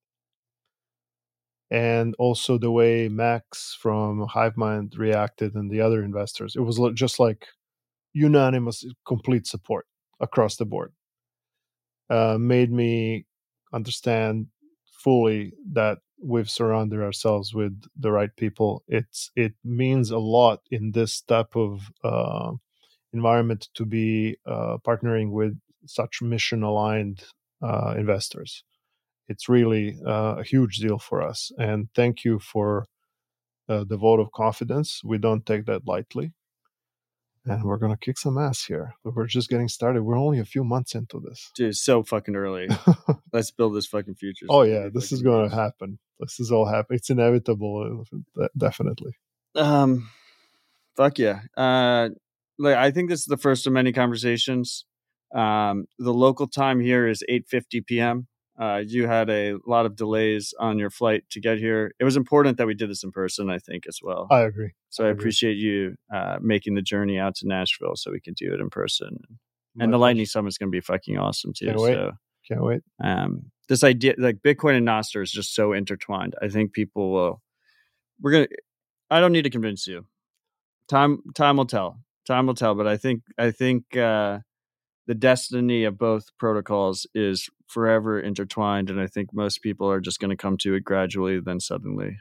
and also the way Max from HiveMind reacted and the other investors, it was just like unanimous, complete support across the board. Made me understand fully that we've surrounded ourselves with the right people. It means a lot in this type of environment to be partnering with such mission aligned investors. It's really a huge deal for us, and thank you for the vote of confidence. We don't take that lightly, and we're gonna kick some ass here. We're just getting started. We're only a few months into this. Dude, it's so fucking early. Let's build this fucking future. Oh yeah, this is going to happen. This is all happen. It's inevitable, definitely. Fuck yeah. I think this is the first of many conversations. The local time here is 8:50 p.m. You had a lot of delays on your flight to get here. It was important that we did this in person, I think, as well. I agree. So I appreciate you making the journey out to Nashville so we can do it in person. My and the pleasure. Lightning Summit's going to be fucking awesome too. Can't wait. So Can't wait. this idea, like Bitcoin and Nostr, is just so intertwined. I think people will. I don't need to convince you. Time will tell. Time will tell. But I think the destiny of both protocols is forever intertwined, and I think most people are just going to come to it gradually, then suddenly.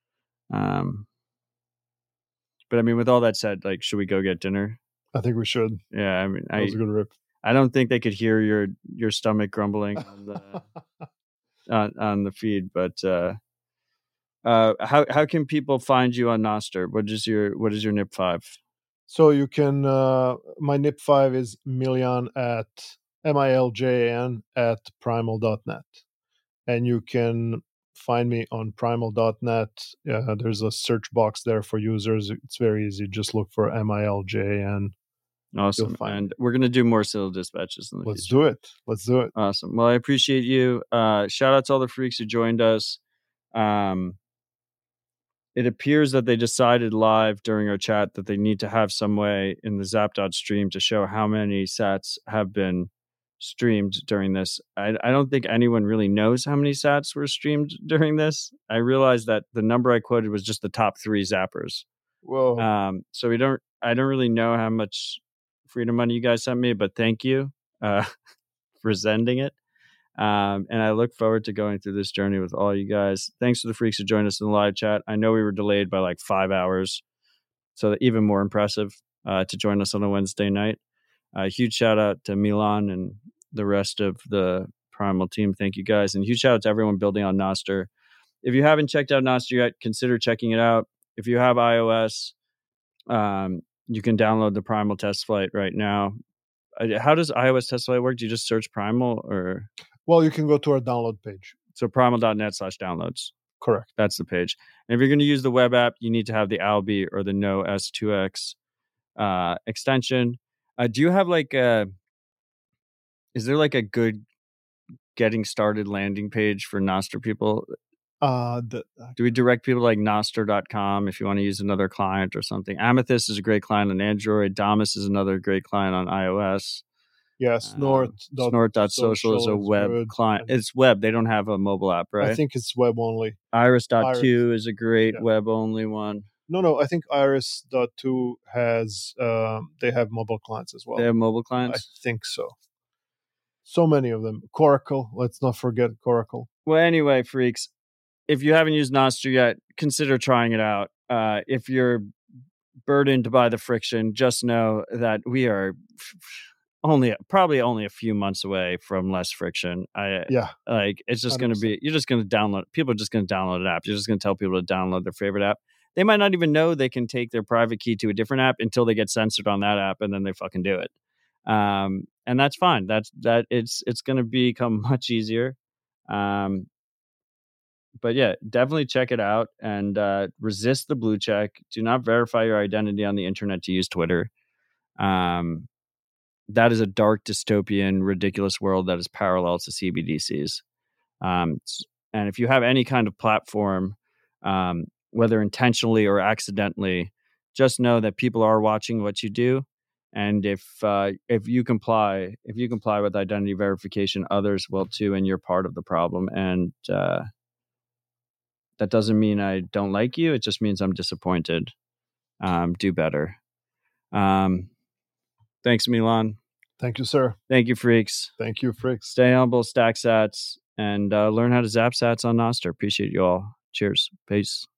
But I mean, with all that said, like, should we go get dinner? I think we should. Yeah, I mean, That was a good rip. I don't think they could hear your stomach grumbling on the on the feed, but how can people find you on Nostr? What is your NIP5? So you can my NIP5 is Miljan at MILJAN at primal.net, and you can find me on primal.net. There's a search box there for users. It's very easy. Just look for MILJAN Awesome. find And we're going to do more Citadel dispatches in the Let's future. Let's do it. Awesome. Well, I appreciate you. Shout out to all the freaks who joined us. It appears that they decided live during our chat that they need to have some way in the Zapdot stream to show how many sats have been streamed during this. I don't think anyone really knows how many sats were streamed during this. I realized that the number I quoted was just the top 3 zappers. Whoa. So I don't really know how much freedom money you guys sent me, but thank you for sending it. And I look forward to going through this journey with all you guys. Thanks to the freaks who joined us in the live chat. I know we were delayed by like 5 hours, so even more impressive to join us on a Wednesday night. Huge shout out to Milan and the rest of the Primal team. Thank you guys. And huge shout out to everyone building on Nostr. If you haven't checked out Nostr yet, consider checking it out. If you have iOS, you can download the Primal test flight right now. How does iOS test flight work? Do you just search Primal or? Well, you can go to our download page. So primal.net/downloads. Correct. That's the page. And if you're going to use the web app, you need to have the Alby or the No S2X extension. Do you have is there like a good getting started landing page for Nostr people? Do we direct people to like Nostr.com if you want to use another client or something? Amethyst is a great client on Android. Damus is another great client on iOS. Yeah, Snort.social is a web client. It's web. They don't have a mobile app, right? I think it's web only. Iris.2 is a great web only one. No. I think Iris.2 has, they have mobile clients as well. They have mobile clients? I think so. So many of them. Coracle. Let's not forget Coracle. Well, anyway, freaks, if you haven't used Nostr yet, consider trying it out. If you're burdened by the friction, just know that we are probably only a few months away from less friction. It's just going to be, you're just going to download, people are just going to download an app. You're just going to tell people to download their favorite app. They might not even know they can take their private key to a different app until they get censored on that app, and then they fucking do it. And that's fine. It's going to become much easier. But yeah, definitely check it out and resist the blue check. Do not verify your identity on the internet to use Twitter. That is a dark, dystopian, ridiculous world that is parallel to CBDCs. And if you have any kind of platform, whether intentionally or accidentally, just know that people are watching what you do. And if you comply with identity verification, others will too, and you're part of the problem. And that doesn't mean I don't like you. It just means I'm disappointed. Do better. Thanks, Milan. Thank you, sir. Thank you, freaks. Thank you, freaks. Stay humble, stack sats, and learn how to zap sats on Nostr. Appreciate you all. Cheers. Peace.